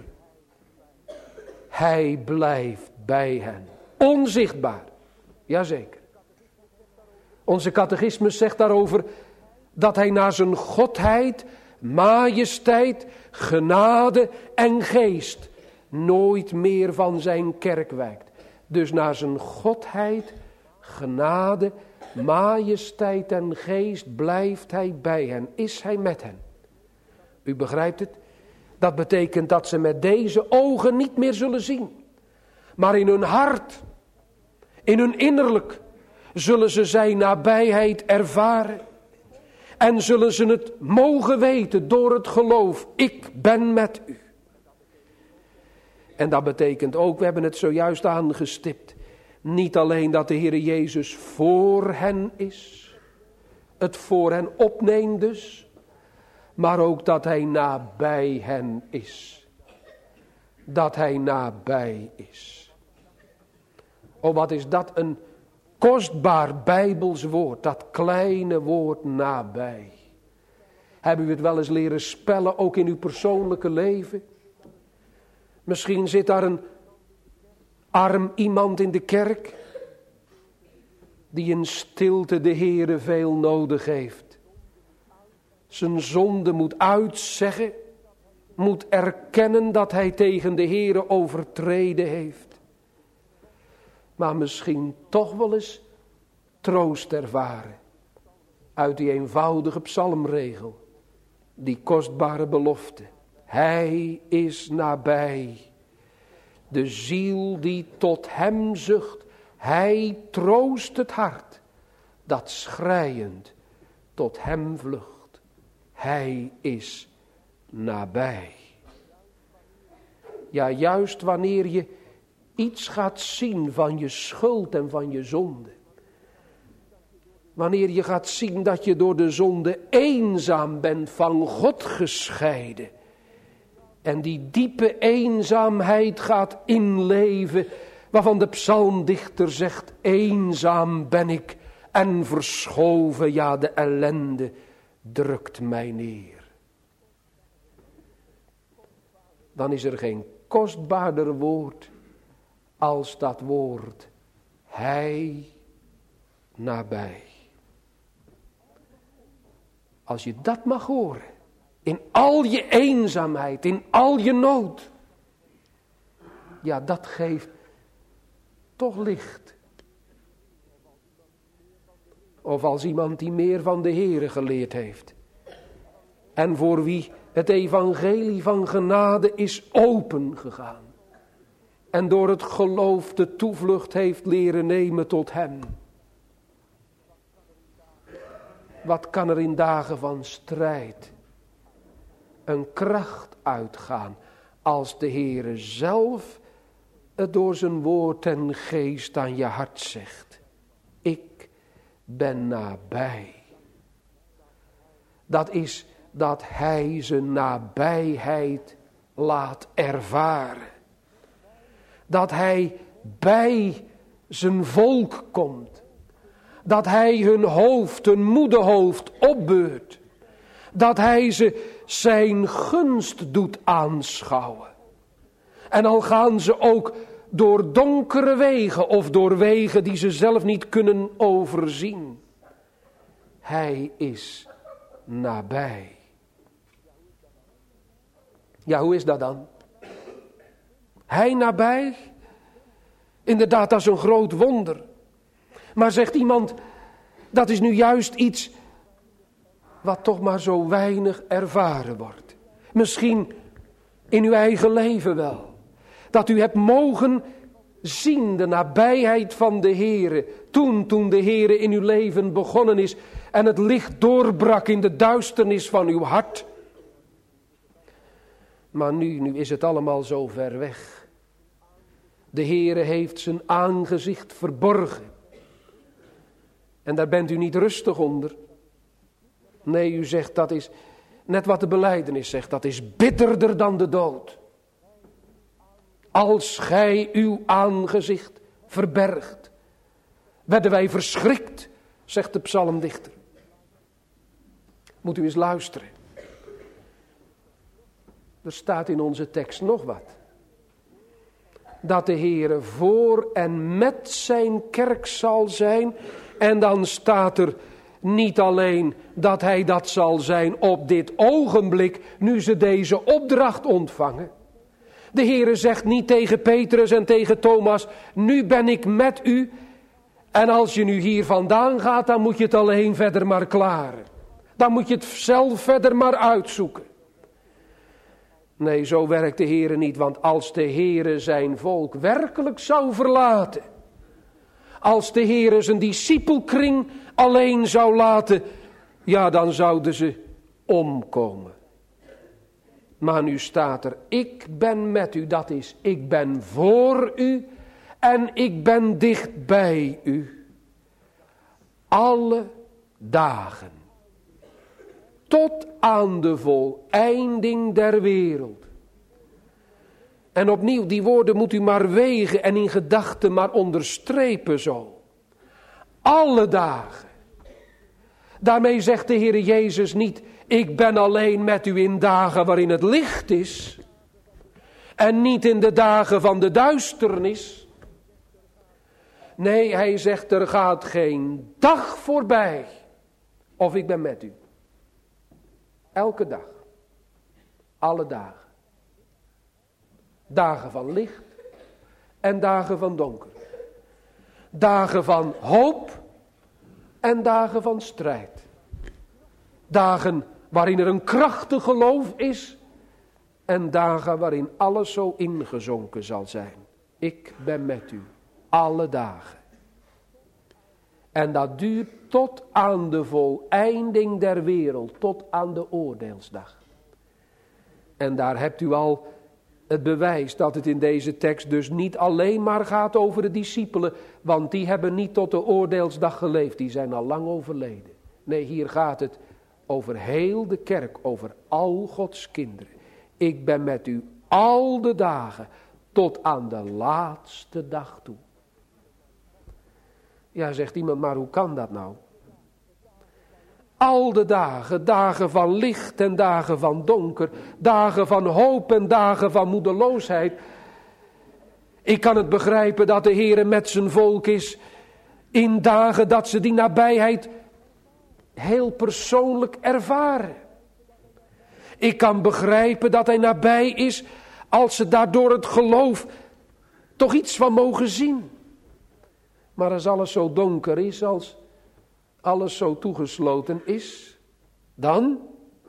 Hij blijft bij hen. Onzichtbaar. Jazeker. Onze catechismus zegt daarover dat hij naar zijn godheid, majesteit, genade en geest nooit meer van zijn kerk wijkt. Dus naar zijn godheid, genade, majesteit en geest blijft hij bij hen. Is hij met hen. U begrijpt het? Dat betekent dat ze met deze ogen niet meer zullen zien. Maar in hun hart, in hun innerlijk, zullen ze zijn nabijheid ervaren. En zullen ze het mogen weten door het geloof. Ik ben met u. En dat betekent ook, we hebben het zojuist aangestipt, niet alleen dat de Heere Jezus voor hen is, het voor hen opneemt dus, maar ook dat hij nabij hen is. Dat hij nabij is. Oh, wat is dat een kostbaar Bijbels woord, dat kleine woord nabij. Hebben u het wel eens leren spellen, ook in uw persoonlijke leven? Misschien zit daar een arm iemand in de kerk, die in stilte de Heere veel nodig heeft. Zijn zonde moet uitzeggen, moet erkennen dat hij tegen de Heere overtreden heeft. Maar misschien toch wel eens troost ervaren uit die eenvoudige psalmregel, die kostbare belofte. Hij is nabij, de ziel die tot hem zucht, hij troost het hart, dat schreiend tot hem vlucht. Hij is nabij. Ja, juist wanneer je iets gaat zien van je schuld en van je zonde. Wanneer je gaat zien dat je door de zonde eenzaam bent, van God gescheiden. En die diepe eenzaamheid gaat inleven, waarvan de psalmdichter zegt, eenzaam ben ik en verschoven, ja, de ellende drukt mij neer. Dan is er geen kostbaarder woord als dat woord, hij nabij. Als je dat mag horen, in al je eenzaamheid, in al je nood, ja, dat geeft toch licht. Of als iemand die meer van de Heere geleerd heeft, en voor wie het evangelie van genade is opengegaan, en door het geloof de toevlucht heeft leren nemen tot hem. Wat kan er in dagen van strijd een kracht uitgaan als de Heere zelf het door zijn woord en geest aan je hart zegt. Ik ben nabij. Dat is dat hij zijn nabijheid laat ervaren. Dat hij bij zijn volk komt. Dat hij hun hoofd, hun moederhoofd opbeurt. Dat hij ze zijn gunst doet aanschouwen. En al gaan ze ook door donkere wegen of door wegen die ze zelf niet kunnen overzien. Hij is nabij. Ja, hoe is dat dan? Hij nabij? Inderdaad, dat is een groot wonder. Maar zegt iemand, dat is nu juist iets wat toch maar zo weinig ervaren wordt. Misschien in uw eigen leven wel. Dat u hebt mogen zien de nabijheid van de Heere. Toen, toen de Heere in uw leven begonnen is en het licht doorbrak in de duisternis van uw hart. Maar nu, nu is het allemaal zo ver weg. De Heere heeft zijn aangezicht verborgen. En daar bent u niet rustig onder. Nee, u zegt dat is, net wat de belijdenis zegt, dat is bitterder dan de dood. Als gij uw aangezicht verbergt. Werden wij verschrikt, zegt de psalmdichter. Moet u eens luisteren. Er staat in onze tekst nog wat. Dat de Heere voor en met zijn kerk zal zijn. En dan staat er niet alleen dat hij dat zal zijn op dit ogenblik, nu ze deze opdracht ontvangen. De Heere zegt niet tegen Petrus en tegen Thomas, nu ben ik met u. En als je nu hier vandaan gaat, dan moet je het alleen verder maar klaren. Dan moet je het zelf verder maar uitzoeken. Nee, zo werkt de Heere niet, want als de Heere zijn volk werkelijk zou verlaten, als de Heere zijn discipelkring alleen zou laten, ja, dan zouden ze omkomen. Maar nu staat er, ik ben met u, dat is, ik ben voor u en ik ben dicht bij u. Alle dagen. Tot aan de voleinding der wereld. En opnieuw, die woorden moet u maar wegen en in gedachten maar onderstrepen zo. Alle dagen. Daarmee zegt de Heer Jezus niet, ik ben alleen met u in dagen waarin het licht is. En niet in de dagen van de duisternis. Nee, hij zegt, er gaat geen dag voorbij. Of ik ben met u. Elke dag. Alle dagen. Dagen van licht en dagen van donker. Dagen van hoop en dagen van strijd. Dagen waarin er een krachtig geloof is en dagen waarin alles zo ingezonken zal zijn. Ik ben met u alle dagen. En dat duurt tot aan de voleinding der wereld, tot aan de oordeelsdag. En daar hebt u al het bewijs dat het in deze tekst dus niet alleen maar gaat over de discipelen, want die hebben niet tot de oordeelsdag geleefd, die zijn al lang overleden. Nee, hier gaat het over heel de kerk, over al Gods kinderen. Ik ben met u al de dagen tot aan de laatste dag toe. Ja, zegt iemand, maar hoe kan dat nou? Al de dagen, dagen van licht en dagen van donker, dagen van hoop en dagen van moedeloosheid. Ik kan het begrijpen dat de Heere met zijn volk is in dagen dat ze die nabijheid heel persoonlijk ervaren. Ik kan begrijpen dat hij nabij is als ze daardoor het geloof toch iets van mogen zien. Maar als alles zo donker is, als alles zo toegesloten is, dan,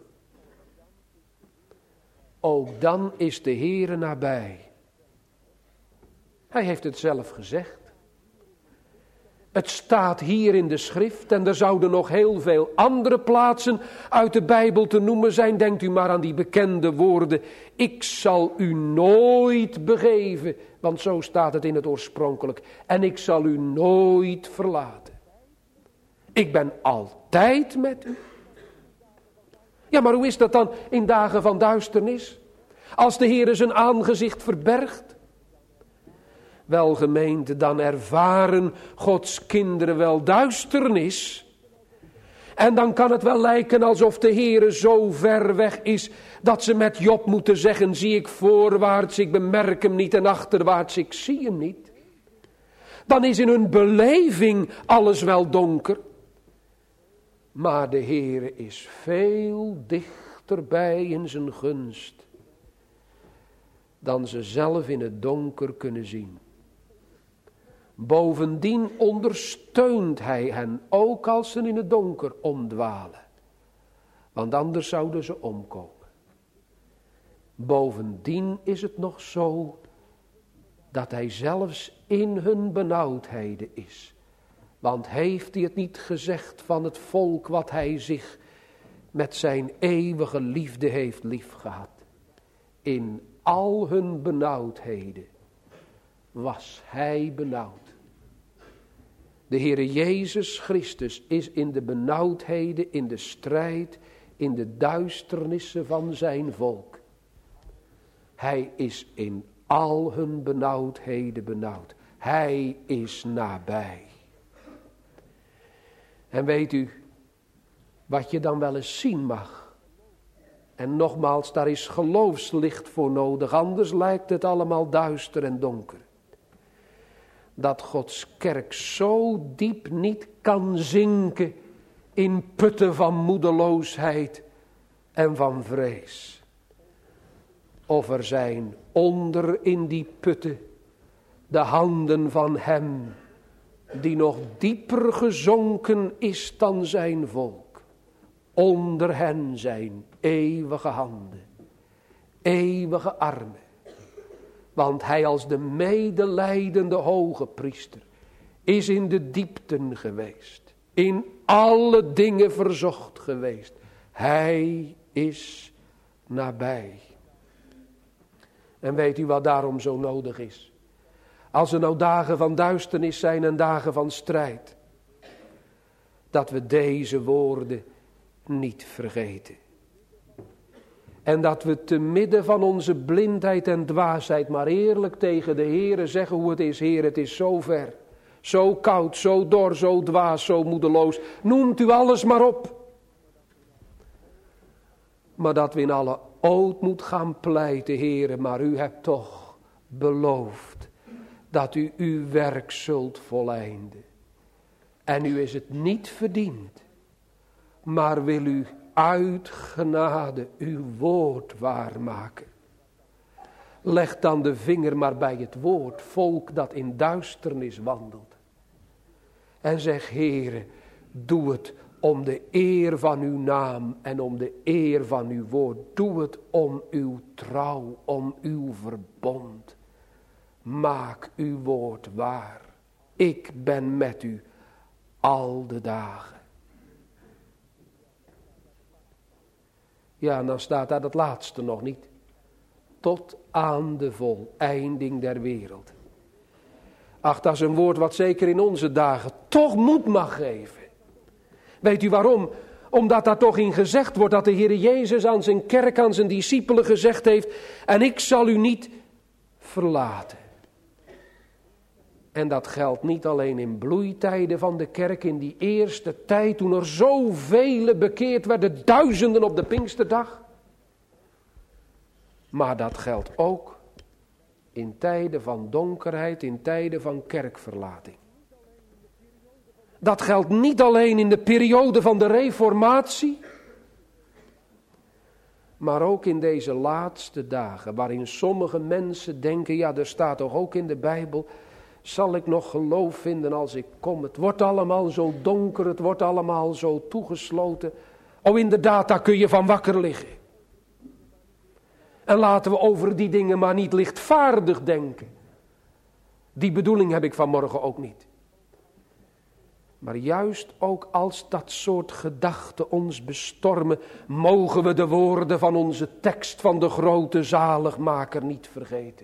ook dan is de Heere nabij. Hij heeft het zelf gezegd. Het staat hier in de schrift en er zouden nog heel veel andere plaatsen uit de Bijbel te noemen zijn. Denkt u maar aan die bekende woorden. Ik zal u nooit begeven, want zo staat het in het oorspronkelijk. En ik zal u nooit verlaten. Ik ben altijd met u. Ja, maar hoe is dat dan in dagen van duisternis? Als de Heere zijn aangezicht verbergt? Wel gemeente, dan ervaren Gods kinderen wel duisternis. En dan kan het wel lijken alsof de Heere zo ver weg is dat ze met Job moeten zeggen, zie ik voorwaarts, ik bemerk hem niet en achterwaarts, ik zie hem niet. Dan is in hun beleving alles wel donker. Maar de Heere is veel dichterbij in zijn gunst dan ze zelf in het donker kunnen zien. Bovendien ondersteunt hij hen ook als ze in het donker omdwalen. Want anders zouden ze omkomen. Bovendien is het nog zo dat hij zelfs in hun benauwdheden is. Want heeft hij het niet gezegd van het volk wat hij zich met zijn eeuwige liefde heeft liefgehad? In al hun benauwdheden was hij benauwd. De Heere Jezus Christus is in de benauwdheden, in de strijd, in de duisternissen van zijn volk. Hij is in al hun benauwdheden benauwd. Hij is nabij. En weet u, wat je dan wel eens zien mag. En nogmaals, daar is geloofslicht voor nodig, anders lijkt het allemaal duister en donker. Dat Gods kerk zo diep niet kan zinken in putten van moedeloosheid en van vrees. Of er zijn onder in die putten de handen van hem die nog dieper gezonken is dan zijn volk. Onder hen zijn eeuwige handen, eeuwige armen. Want hij als de medelijdende hoge priester is in de diepten geweest. In alle dingen verzocht geweest. Hij is nabij. En weet u wat daarom zo nodig is? Als er nou dagen van duisternis zijn en dagen van strijd. Dat we deze woorden niet vergeten. En dat we te midden van onze blindheid en dwaasheid maar eerlijk tegen de Heere zeggen hoe het is. Heer, het is zo ver. Zo koud, zo dor, zo dwaas, zo moedeloos. Noemt u alles maar op. Maar dat we in alle ootmoed gaan pleiten, Heere. Maar u hebt toch beloofd dat u uw werk zult voleinden. En u is het niet verdiend. Maar wil u uit genade uw woord waarmaken. Leg dan de vinger maar bij het woord, volk dat in duisternis wandelt. En zeg, Heere, doe het om de eer van uw naam en om de eer van uw woord. Doe het om uw trouw, om uw verbond. Maak uw woord waar. Ik ben met u al de dagen. Ja, en dan staat daar het laatste nog niet. Tot aan de voleinding der wereld. Ach, dat is een woord wat zeker in onze dagen toch moed mag geven. Weet u waarom? Omdat daar toch in gezegd wordt dat de Heer Jezus aan zijn kerk, aan zijn discipelen gezegd heeft: en ik zal u niet verlaten. En dat geldt niet alleen in bloeitijden van de kerk, in die eerste tijd toen er zoveel bekeerd werden, duizenden op de Pinksterdag. Maar dat geldt ook in tijden van donkerheid, in tijden van kerkverlating. Dat geldt niet alleen in de periode van de Reformatie, maar ook in deze laatste dagen, waarin sommige mensen denken, ja, er staat toch ook in de Bijbel: zal ik nog geloof vinden als ik kom? Het wordt allemaal zo donker, het wordt allemaal zo toegesloten. Oh, inderdaad, daar kun je van wakker liggen. En laten we over die dingen maar niet lichtvaardig denken. Die bedoeling heb ik vanmorgen ook niet. Maar juist ook als dat soort gedachten ons bestormen, mogen we de woorden van onze tekst van de grote zaligmaker niet vergeten.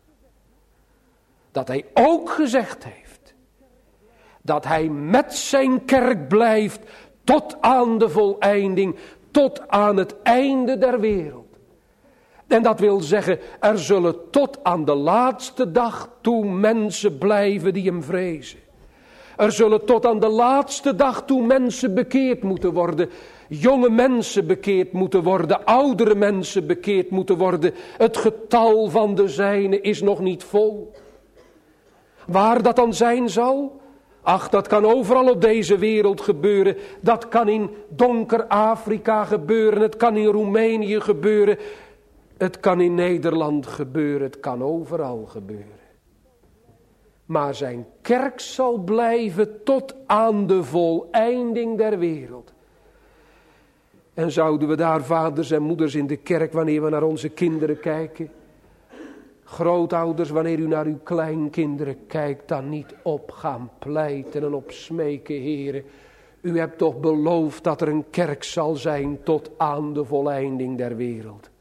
Dat hij ook gezegd heeft dat hij met zijn kerk blijft tot aan de voleinding, tot aan het einde der wereld. En dat wil zeggen, er zullen tot aan de laatste dag toe mensen blijven die hem vrezen. Er zullen tot aan de laatste dag toe mensen bekeerd moeten worden. Jonge mensen bekeerd moeten worden, oudere mensen bekeerd moeten worden. Het getal van de zijnen is nog niet vol. Waar dat dan zijn zal? Ach, dat kan overal op deze wereld gebeuren. Dat kan in donker Afrika gebeuren. Het kan in Roemenië gebeuren. Het kan in Nederland gebeuren. Het kan overal gebeuren. Maar zijn kerk zal blijven tot aan de voleinding der wereld. En zouden we daar vaders en moeders in de kerk, wanneer we naar onze kinderen kijken, Grootouders, wanneer u naar uw kleinkinderen kijkt, dan niet op gaan pleiten en op smeken, Heere. U hebt toch beloofd dat er een kerk zal zijn tot aan de voleinding der wereld.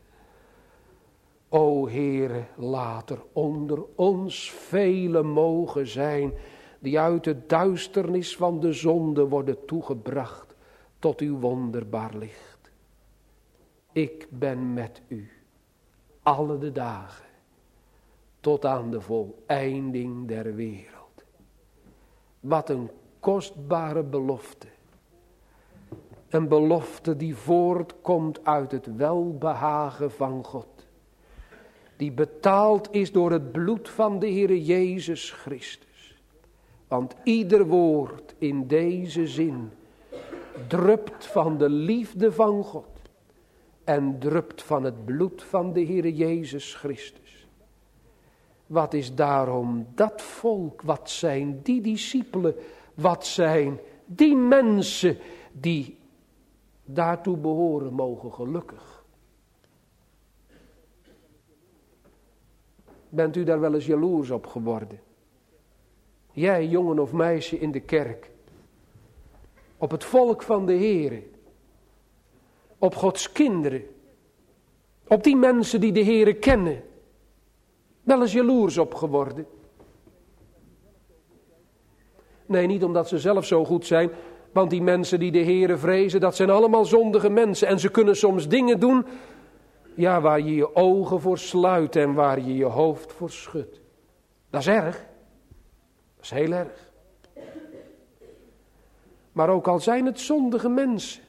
O Heere, laat er onder ons velen mogen zijn die uit de duisternis van de zonde worden toegebracht tot uw wonderbaar licht. Ik ben met u alle de dagen tot aan de voleinding der wereld. Wat een kostbare belofte. Een belofte die voortkomt uit het welbehagen van God. Die betaald is door het bloed van de Heere Jezus Christus. Want ieder woord in deze zin drupt van de liefde van God. En drupt van het bloed van de Heere Jezus Christus. Wat is daarom dat volk, wat zijn die discipelen, wat zijn die mensen die daartoe behoren mogen gelukkig. Bent u daar wel eens jaloers op geworden? Jij, jongen of meisje in de kerk. Op het volk van de Heere. Op Gods kinderen. Op die mensen die de Heere kennen. Wel eens jaloers op geworden. Nee, niet omdat ze zelf zo goed zijn. Want die mensen die de Heere vrezen, dat zijn allemaal zondige mensen. En ze kunnen soms dingen doen, ja, waar je je ogen voor sluit en waar je je hoofd voor schudt. Dat is erg. Dat is heel erg. Maar ook al zijn het zondige mensen,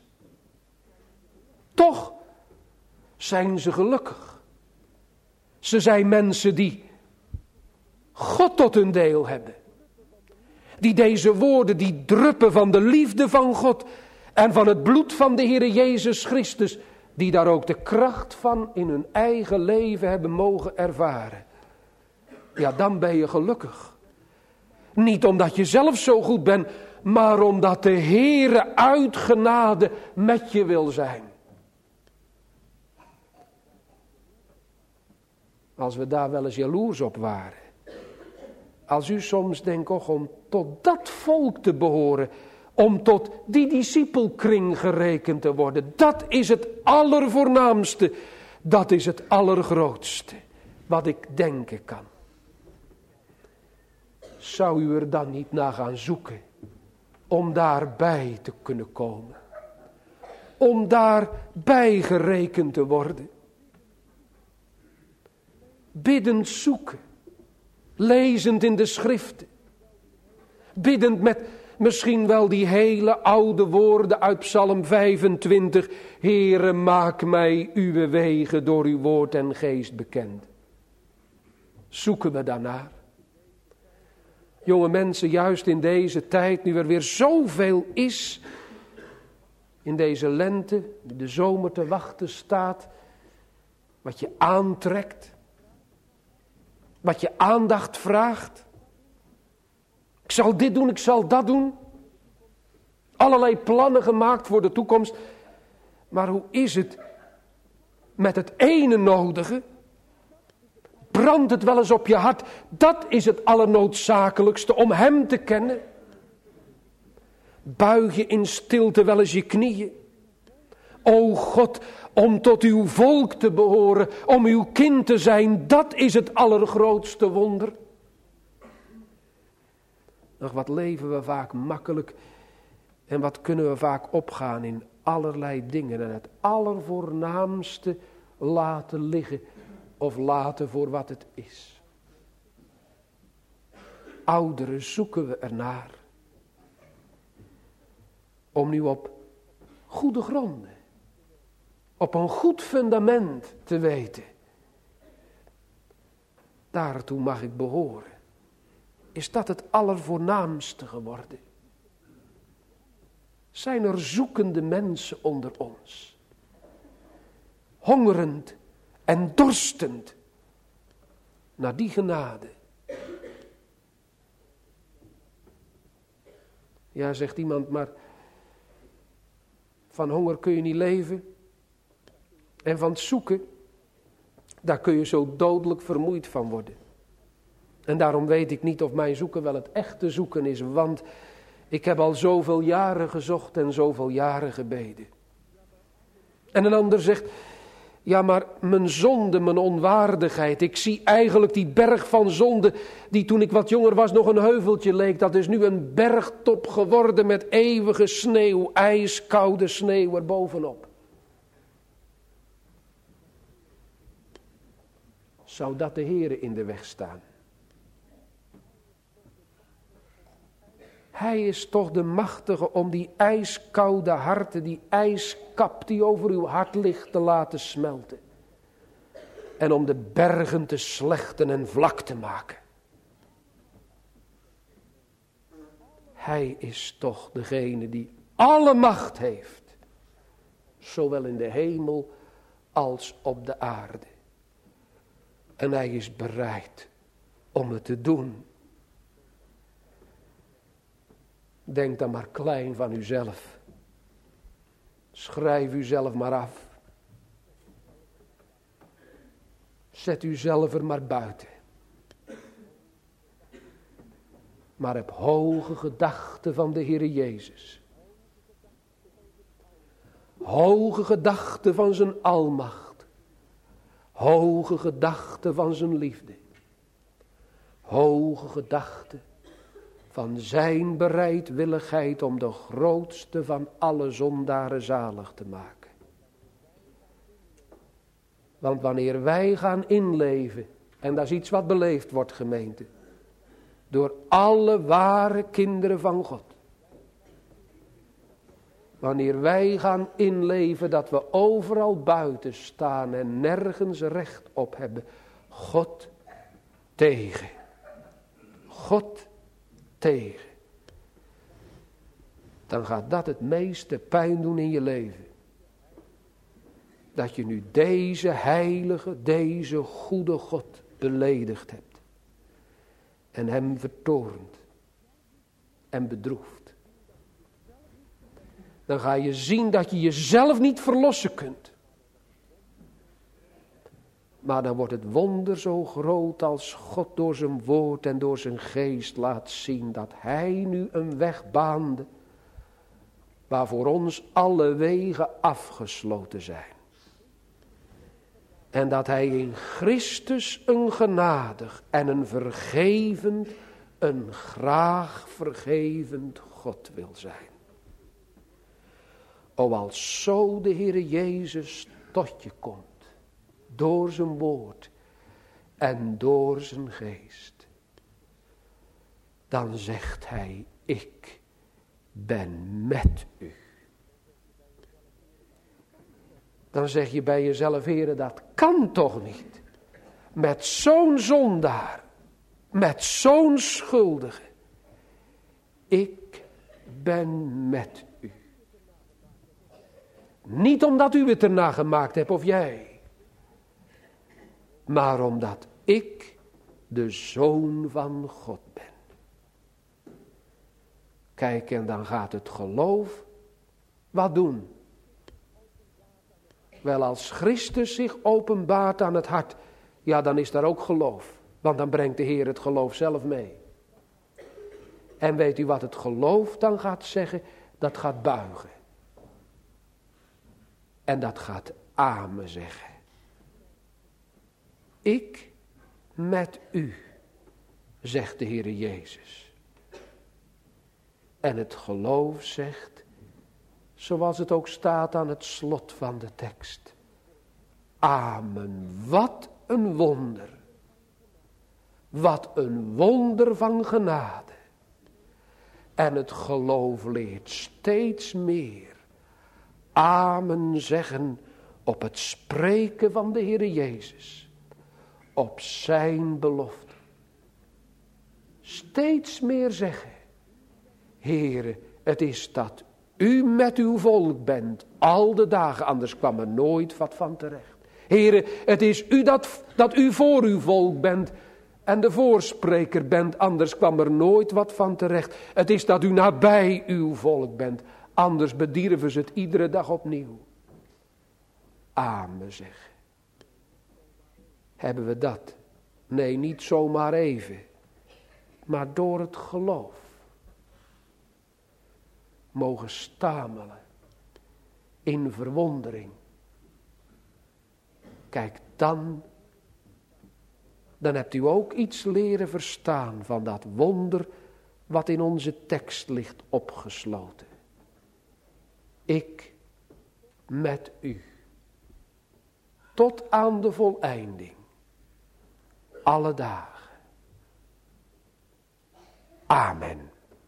toch zijn ze gelukkig. Ze zijn mensen die God tot hun deel hebben. Die deze woorden, die druppen van de liefde van God en van het bloed van de Heere Jezus Christus, die daar ook de kracht van in hun eigen leven hebben mogen ervaren. Ja, dan ben je gelukkig. Niet omdat je zelf zo goed bent, maar omdat de Heere uit genade met je wil zijn. Als we daar wel eens jaloers op waren. Als u soms denkt, och, om tot dat volk te behoren, om tot die discipelkring gerekend te worden, dat is het allervoornaamste, dat is het allergrootste, wat ik denken kan. Zou u er dan niet naar gaan zoeken, om daarbij te kunnen komen? Om daarbij gerekend te worden? Biddend zoeken. Lezend in de schriften. Biddend met misschien wel die hele oude woorden uit Psalm vijfentwintig. Heere, maak mij uw wegen door uw woord en geest bekend. Zoeken we daarnaar? Jonge mensen, juist in deze tijd, nu er weer zoveel is, in deze lente, de zomer te wachten staat, wat je aantrekt, wat je aandacht vraagt. Ik zal dit doen, ik zal dat doen. Allerlei plannen gemaakt voor de toekomst. Maar hoe is het met het ene nodige? Brandt het wel eens op je hart? Dat is het allernoodzakelijkste, om hem te kennen. Buig je in stilte wel eens je knieën. O God, om tot uw volk te behoren, om uw kind te zijn, dat is het allergrootste wonder. Nog wat leven we vaak makkelijk en wat kunnen we vaak opgaan in allerlei dingen en het allervoornaamste laten liggen of laten voor wat het is. Ouderen zoeken we ernaar om nu op goede gronden, op een goed fundament te weten. Daartoe mag ik behoren. Is dat het allervoornaamste geworden? Zijn er zoekende mensen onder ons? Hongerend en dorstend naar die genade. Ja, zegt iemand, maar van honger kun je niet leven. En van het zoeken, Daar kun je zo dodelijk vermoeid van worden. En daarom weet ik niet of mijn zoeken wel het echte zoeken is, want ik heb al zoveel jaren gezocht en zoveel jaren gebeden. En een ander zegt, ja maar mijn zonde, mijn onwaardigheid, ik zie eigenlijk die berg van zonde die toen ik wat jonger was nog een heuveltje leek, dat is nu een bergtop geworden met eeuwige sneeuw, ijskoude sneeuw erbovenop. Zou dat de Heere in de weg staan? Hij is toch de machtige om die ijskoude harten, die ijskap die over uw hart ligt te laten smelten. En om de bergen te slechten en vlak te maken. Hij is toch degene die alle macht heeft. Zowel in de hemel als op de aarde. En hij is bereid om het te doen. Denk dan maar klein van uzelf. Schrijf uzelf maar af. Zet uzelf er maar buiten. Maar heb hoge gedachten van de Heere Jezus. Hoge gedachten van zijn almacht. Hoge gedachten van zijn liefde. Hoge gedachten van zijn bereidwilligheid om de grootste van alle zondaren zalig te maken. Want wanneer wij gaan inleven, en dat is iets wat beleefd wordt, gemeente, door alle ware kinderen van God. Wanneer wij gaan inleven dat we overal buiten staan en nergens recht op hebben. God tegen. God tegen. Dan gaat dat het meeste pijn doen in je leven. Dat je nu deze heilige, deze goede God beledigd hebt. En hem vertoornd. En bedroefd. Dan ga je zien dat je jezelf niet verlossen kunt. Maar dan wordt het wonder zo groot als God door zijn woord en door zijn geest laat zien dat hij nu een weg baande waar voor ons alle wegen afgesloten zijn. En dat hij in Christus een genadig en een vergevend, een graag vergevend God wil zijn. O, als zo de Heere Jezus tot je komt. Door zijn woord en door zijn geest. Dan zegt hij, ik ben met u. Dan zeg je bij jezelf, Heere, dat kan toch niet. Met zo'n zondaar, met zo'n schuldige. Ik ben met u. Niet omdat u het erna gemaakt hebt of jij. Maar omdat ik de Zoon van God ben. Kijk, en dan gaat het geloof wat doen? Wel, als Christus zich openbaart aan het hart, ja, dan is daar ook geloof. Want dan brengt de Heer het geloof zelf mee. En weet u wat het geloof dan gaat zeggen? Dat gaat buigen. En dat gaat amen zeggen. Ik met u, zegt de Heere Jezus. En het geloof zegt, zoals het ook staat aan het slot van de tekst. Amen, wat een wonder. Wat een wonder van genade. En het geloof leert steeds meer amen zeggen op het spreken van de Heere Jezus. Op zijn belofte. Steeds meer zeggen. Heere, het is dat u met uw volk bent. Al de dagen, anders kwam er nooit wat van terecht. Heere, het is u dat, dat u voor uw volk bent. En de voorspreker bent, anders kwam er nooit wat van terecht. Het is dat u nabij uw volk bent. Anders bedierven ze het iedere dag opnieuw. Amen zeg. hebben we dat. Nee, niet zomaar even, maar door het geloof mogen stamelen in verwondering. Kijk, dan, dan hebt u ook iets leren verstaan van dat wonder wat in onze tekst ligt opgesloten. Ik met u, tot aan de voleinding, alle dagen. Amen.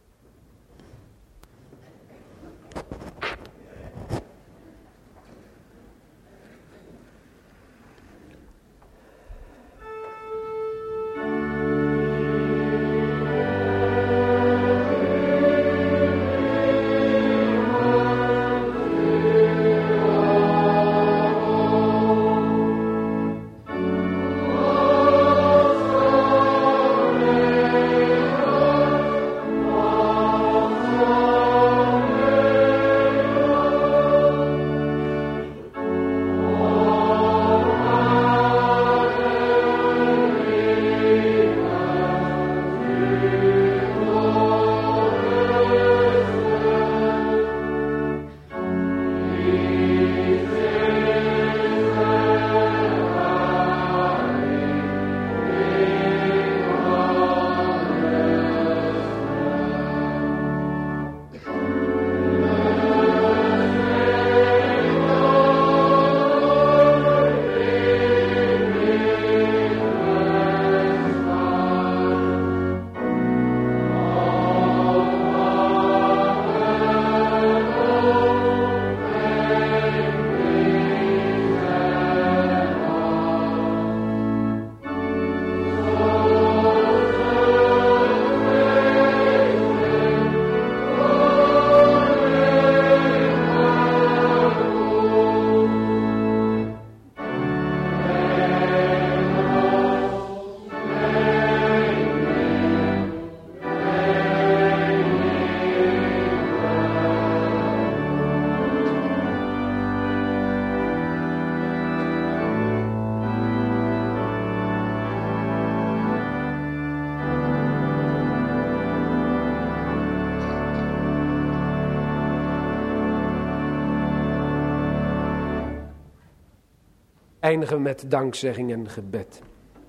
Eindigen met dankzegging en gebed.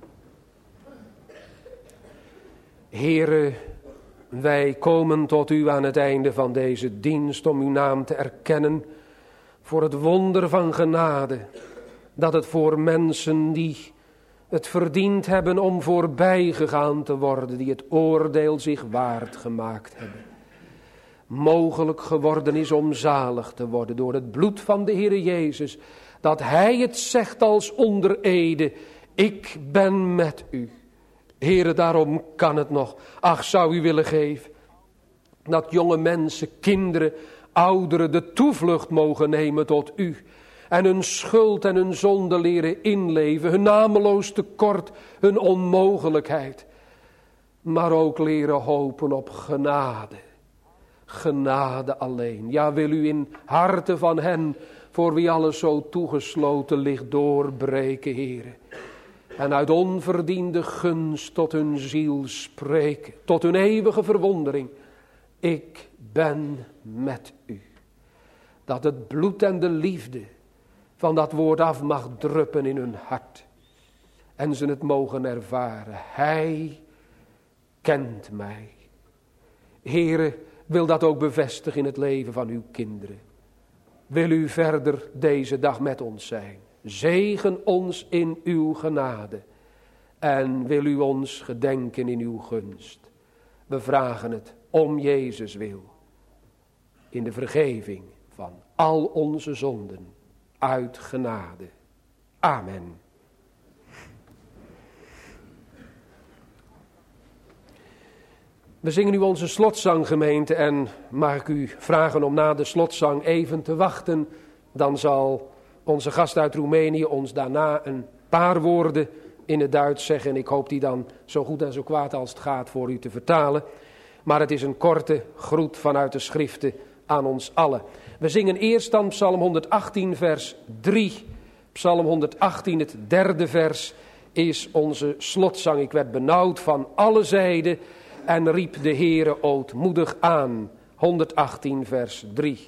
Heere, wij komen tot u aan het einde van deze dienst om uw naam te erkennen voor het wonder van genade, dat het voor mensen die het verdiend hebben om voorbijgegaan te worden, die het oordeel zich waard gemaakt hebben, mogelijk geworden is om zalig te worden door het bloed van de Heere Jezus, dat Hij het zegt als onder ede, ik ben met u. Heere, daarom kan het nog. Ach, zou u willen geven dat jonge mensen, kinderen, ouderen de toevlucht mogen nemen tot u. En hun schuld en hun zonde leren inleven, hun nameloos tekort, hun onmogelijkheid. Maar ook leren hopen op genade. Genade alleen. Ja, wil u in harten van hen, voor wie alles zo toegesloten ligt, doorbreken, Heere. En uit onverdiende gunst tot hun ziel spreken, tot hun eeuwige verwondering. Ik ben met u. Dat het bloed en de liefde van dat woord af mag druppen in hun hart. En ze het mogen ervaren. Hij kent mij. Heere, wil dat ook bevestigen in het leven van uw kinderen. Wil u verder deze dag met ons zijn. Zegen ons in uw genade. En wil u ons gedenken in uw gunst. We vragen het om Jezus wil. In de vergeving van al onze zonden. Uit genade. Amen. We zingen nu onze slotzang, gemeente, en mag ik u vragen om na de slotzang even te wachten. Dan zal onze gast uit Roemenië ons daarna een paar woorden in het Duits zeggen. En ik hoop die dan zo goed en zo kwaad als het gaat voor u te vertalen. Maar het is een korte groet vanuit de schriften aan ons allen. We zingen eerst dan Psalm honderdachttien vers drie. Psalm honderdachttien, het derde vers. is onze slotzang. Ik werd benauwd van alle zijden en riep de Heere ootmoedig aan. honderdachttien vers drie.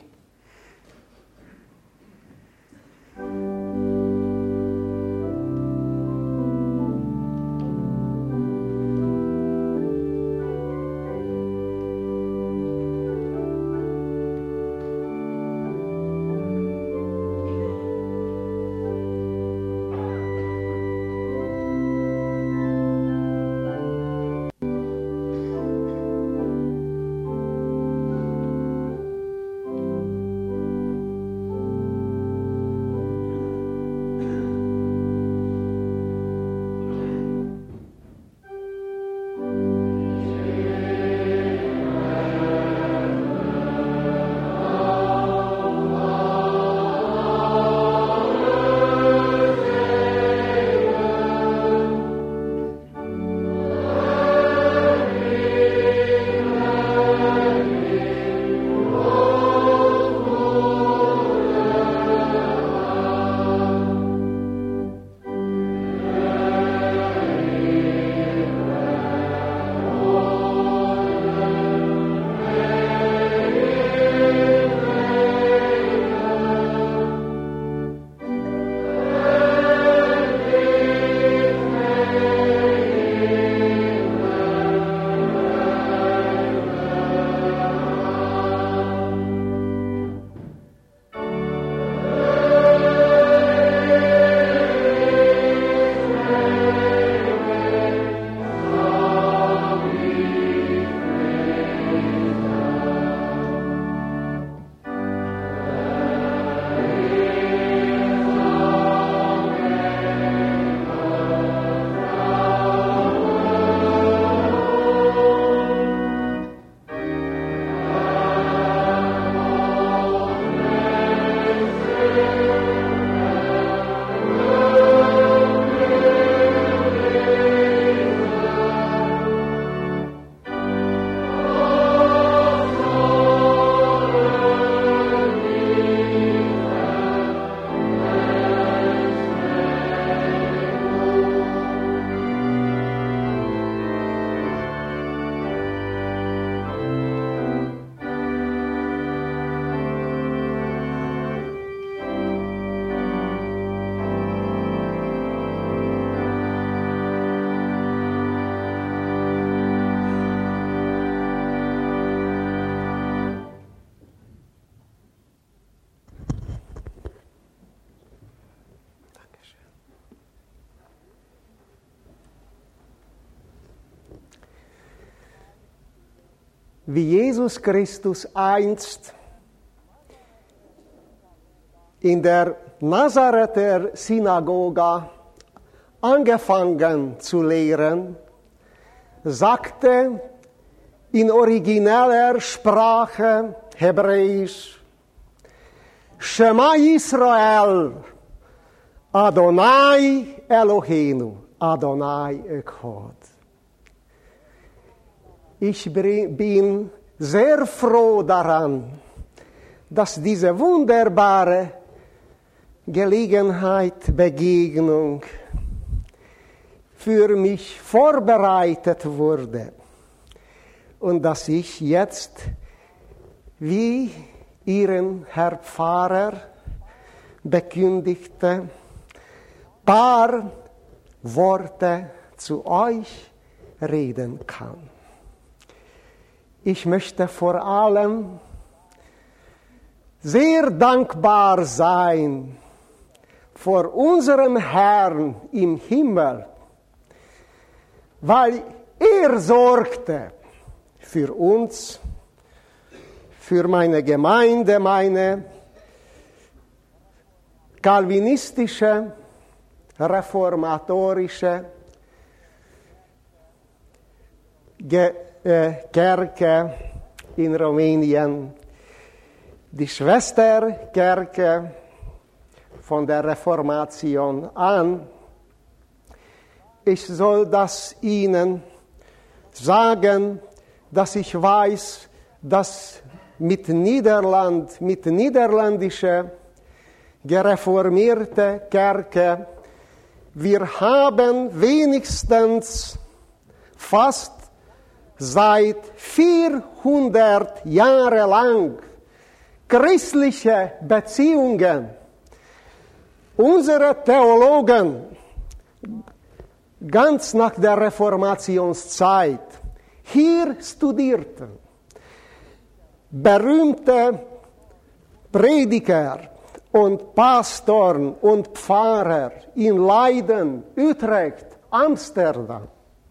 Wie Jesus Christus einst in der Nazareter Synagoge angefangen zu lehren, sagte in origineller Sprache Hebräisch: Shema Yisrael, Adonai Eloheinu, Adonai Echad. Ich bin sehr froh daran, dass diese wunderbare Gelegenheit, Begegnung für mich vorbereitet wurde und dass ich jetzt wie Ihren Herr Pfarrer bekündigte, paar Worte zu euch reden kann. Ich möchte vor allem sehr dankbar sein vor unserem Herrn im Himmel, weil er sorgte für uns, für meine Gemeinde, meine kalvinistische, reformatorische Ge- äh, Kirche in Rumänien, die Schwesterkirche von der Reformation an. Ich soll das Ihnen sagen, dass ich weiß, dass mit Niederland, mit niederländischer gereformierte Kirche wir haben wenigstens fast seit vierhundert Jahren lang christliche Beziehungen. Unsere Theologen, ganz nach der Reformationszeit, hier studierten. Berühmte Prediger und Pastoren und Pfarrer in Leiden, Utrecht, Amsterdam.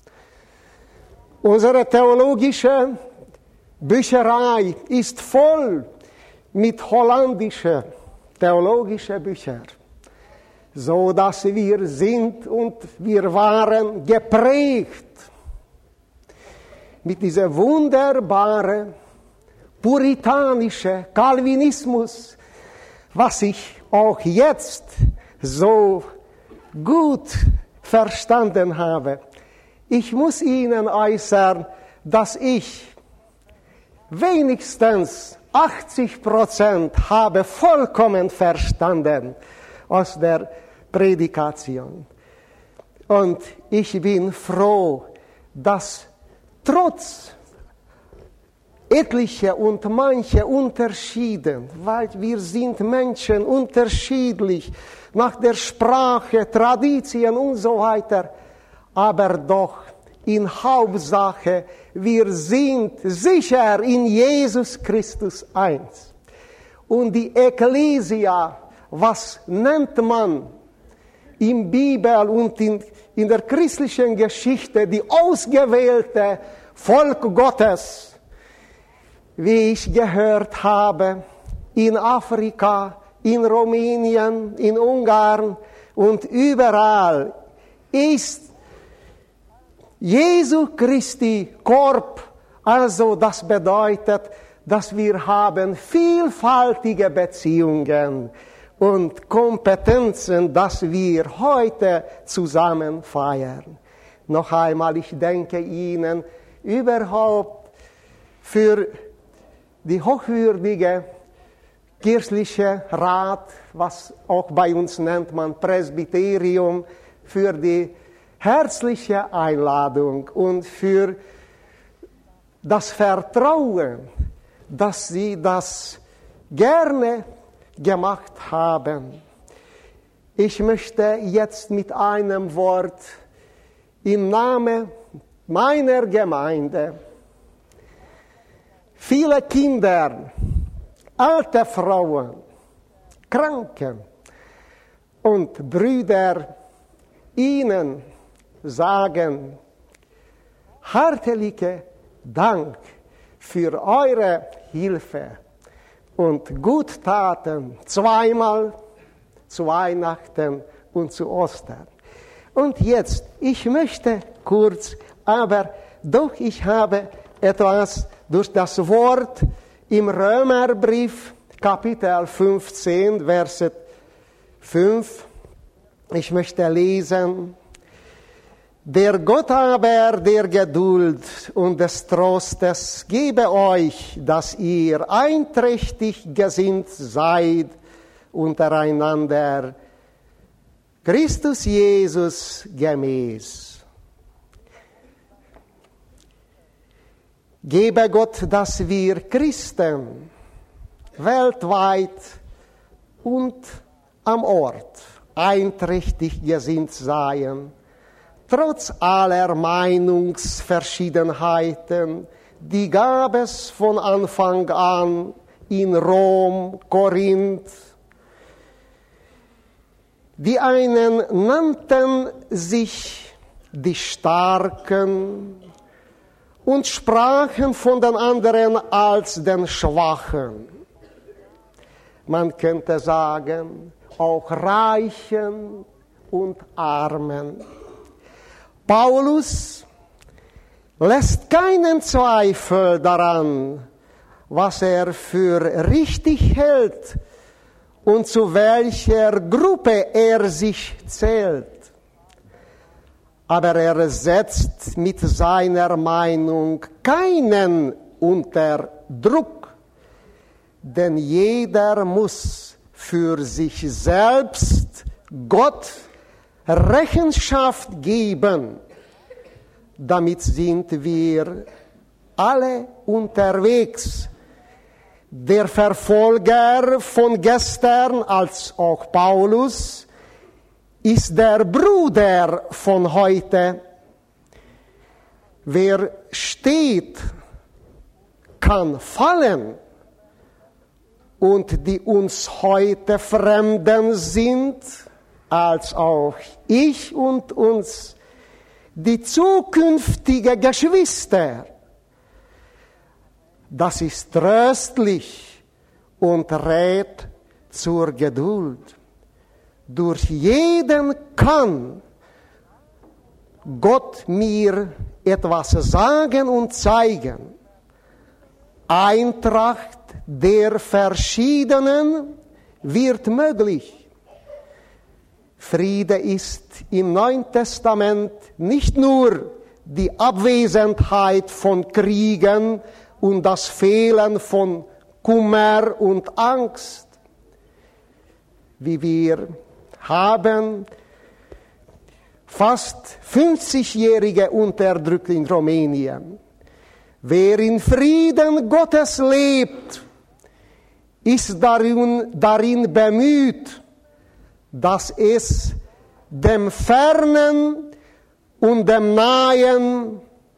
Unsere theologische Bücherei ist voll mit holländischen theologischen Büchern, so dass wir sind und wir waren geprägt mit dieser wunderbaren puritanischen Calvinismus, was ich auch jetzt so gut verstanden habe. Ich muss Ihnen äußern, dass ich wenigstens achtzig Prozent habe vollkommen verstanden aus der Predikation. Und ich bin froh, dass trotz etliche und manche Unterschiede, weil wir sind Menschen unterschiedlich, nach der Sprache, Tradition und so weiter, aber doch in Hauptsache, wir sind sicher in Jesus Christus eins. Und die Ekklesia, was nennt man in Bibel und in, in der christlichen Geschichte die ausgewählte Volk Gottes, wie ich gehört habe, in Afrika, in Rumänien, in Ungarn und überall ist Jesu Christi Korb. Also das bedeutet, dass wir haben vielfältige Beziehungen und Kompetenzen, dass wir heute zusammen feiern. Noch einmal, ich danke Ihnen überhaupt für die hochwürdige kirchliche Rat, was auch bei uns nennt man Presbyterium, für die herzliche Einladung und für das Vertrauen, dass Sie das gerne gemacht haben. Ich möchte jetzt mit einem Wort im Namen meiner Gemeinde viele Kinder, alte Frauen, Kranke und Brüder Ihnen sagen, herzlichen Dank für eure Hilfe und Guttaten zweimal zu Weihnachten und zu Ostern. Und jetzt, ich möchte kurz, aber doch ich habe etwas durch das Wort im Römerbrief, Kapitel fünfzehn, Verset fünf. Ich möchte lesen. Der Gott aber der Geduld und des Trostes gebe euch, dass ihr einträchtig gesinnt seid untereinander, Christus Jesus gemäß. Gebe Gott, dass wir Christen weltweit und am Ort einträchtig gesinnt seien, trotz aller Meinungsverschiedenheiten, die gab es von Anfang an in Rom, Korinth. Die einen nannten sich die Starken und sprachen von den anderen als den Schwachen. Man könnte sagen, auch Reichen und Armen. Paulus lässt keinen Zweifel daran, was er für richtig hält und zu welcher Gruppe er sich zählt. Aber er setzt mit seiner Meinung keinen unter Druck, denn jeder muss für sich selbst Gott Rechenschaft geben. Damit sind wir alle unterwegs. Der Verfolger von gestern, als auch Paulus, ist der Bruder von heute. Wer steht, kann fallen. Und die uns heute Fremden sind, als auch ich und uns, die zukünftige Geschwister. Das ist tröstlich und rät zur Geduld. Durch jeden kann Gott mir etwas sagen und zeigen. Eintracht der Verschiedenen wird möglich. Friede ist im Neuen Testament nicht nur die Abwesenheit von Kriegen und das Fehlen von Kummer und Angst, wie wir haben fast fünfzigjährige unterdrückt in Rumänien. Wer in Frieden Gottes lebt, ist darin, darin bemüht, dass es dem Fernen und dem Nahen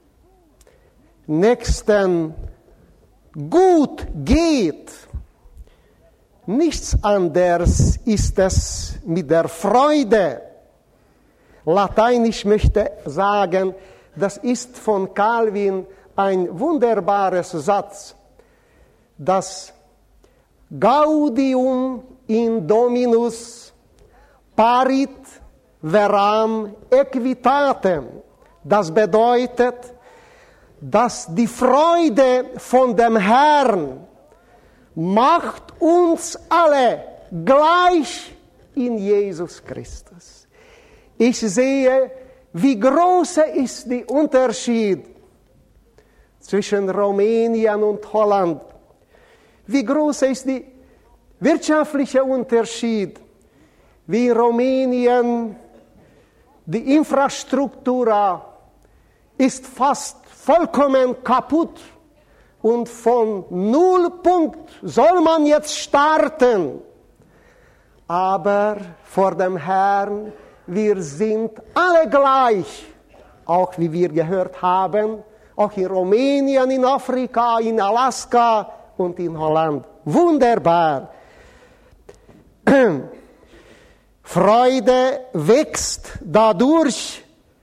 Nächsten gut geht. Nichts anderes ist es mit der Freude. Lateinisch möchte sagen, das ist von Calvin ein wunderbares Satz, das Gaudium in Dominus parit veram equitatem. Das bedeutet, dass die Freude von dem Herrn macht uns alle gleich in Jesus Christus. Ich sehe, wie groß ist der Unterschied zwischen Rumänien und Holland. Wie groß ist der wirtschaftliche Unterschied? Wie in Rumänien die Infrastruktur ist fast vollkommen kaputt und von Nullpunkt soll man jetzt starten. Aber vor dem Herrn, wir sind alle gleich, auch wie wir gehört haben, auch in Rumänien, in Afrika, in Alaska und in Holland. Wunderbar. Freude wächst dadurch,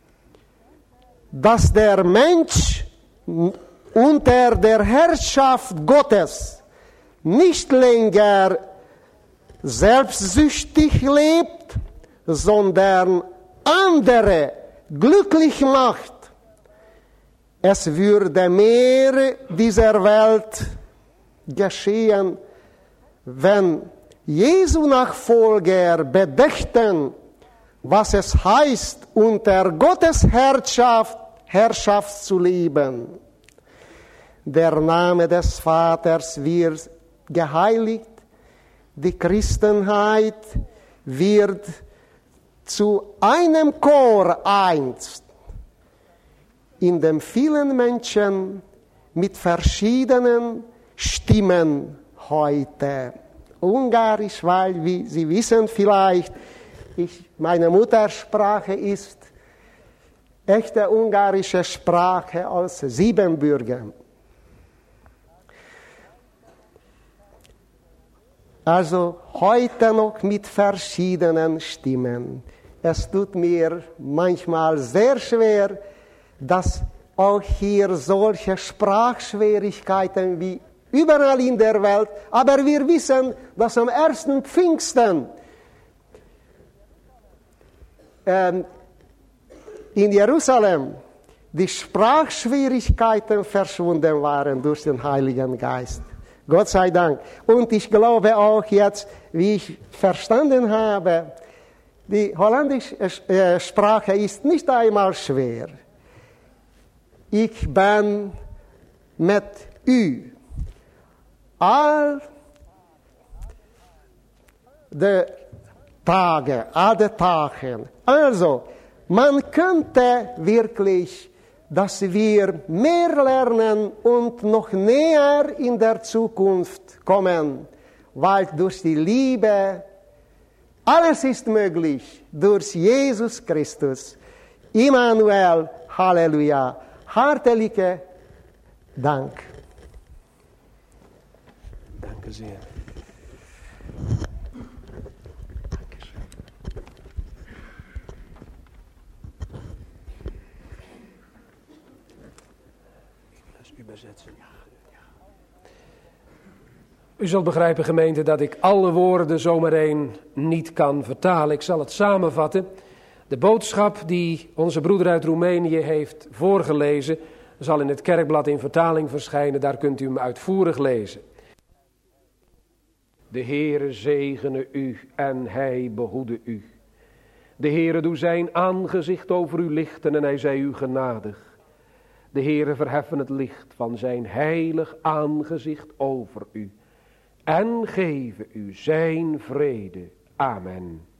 dass der Mensch unter der Herrschaft Gottes nicht länger selbstsüchtig lebt, sondern andere glücklich macht. Es würde mehr dieser Welt geschehen, wenn Jesu Nachfolger bedächten, was es heißt, unter Gottes Herrschaft, Herrschaft zu leben. Der Name des Vaters wird geheiligt, die Christenheit wird zu einem Chor einst, in dem vielen Menschen mit verschiedenen Stimmen heute. Ungarisch, weil, wie Sie wissen vielleicht, ich, meine Muttersprache ist echte ungarische Sprache aus Siebenbürgen. Also heute noch mit verschiedenen Stimmen. Es tut mir manchmal sehr schwer, dass auch hier solche Sprachschwierigkeiten wie überall in der Welt, aber wir wissen, dass am ersten Pfingsten ähm, in Jerusalem die Sprachschwierigkeiten verschwunden waren durch den Heiligen Geist. Gott sei Dank. Und ich glaube auch jetzt, wie ich verstanden habe, die holländische äh, Sprache ist nicht einmal schwer. Ich bin mit Ü. All the Tage, alle Tagen. Also, man könnte wirklich, dass wir mehr lernen und noch näher in der Zukunft kommen, weil durch die Liebe alles ist möglich, durch Jesus Christus. Immanuel, Halleluja. Hartelijke Dank. Danke sehr. U zult begrijpen, gemeente, dat ik alle woorden zomaar één niet kan vertalen. Ik zal het samenvatten. De boodschap die onze broeder uit Roemenië heeft voorgelezen, zal in het kerkblad in vertaling verschijnen. Daar kunt u hem uitvoerig lezen. De Heere zegene u en hij behoede u. De Heere doe zijn aangezicht over u lichten en hij zij u genadig. De Heere verheffen het licht van zijn heilig aangezicht over u en geven u zijn vrede. Amen.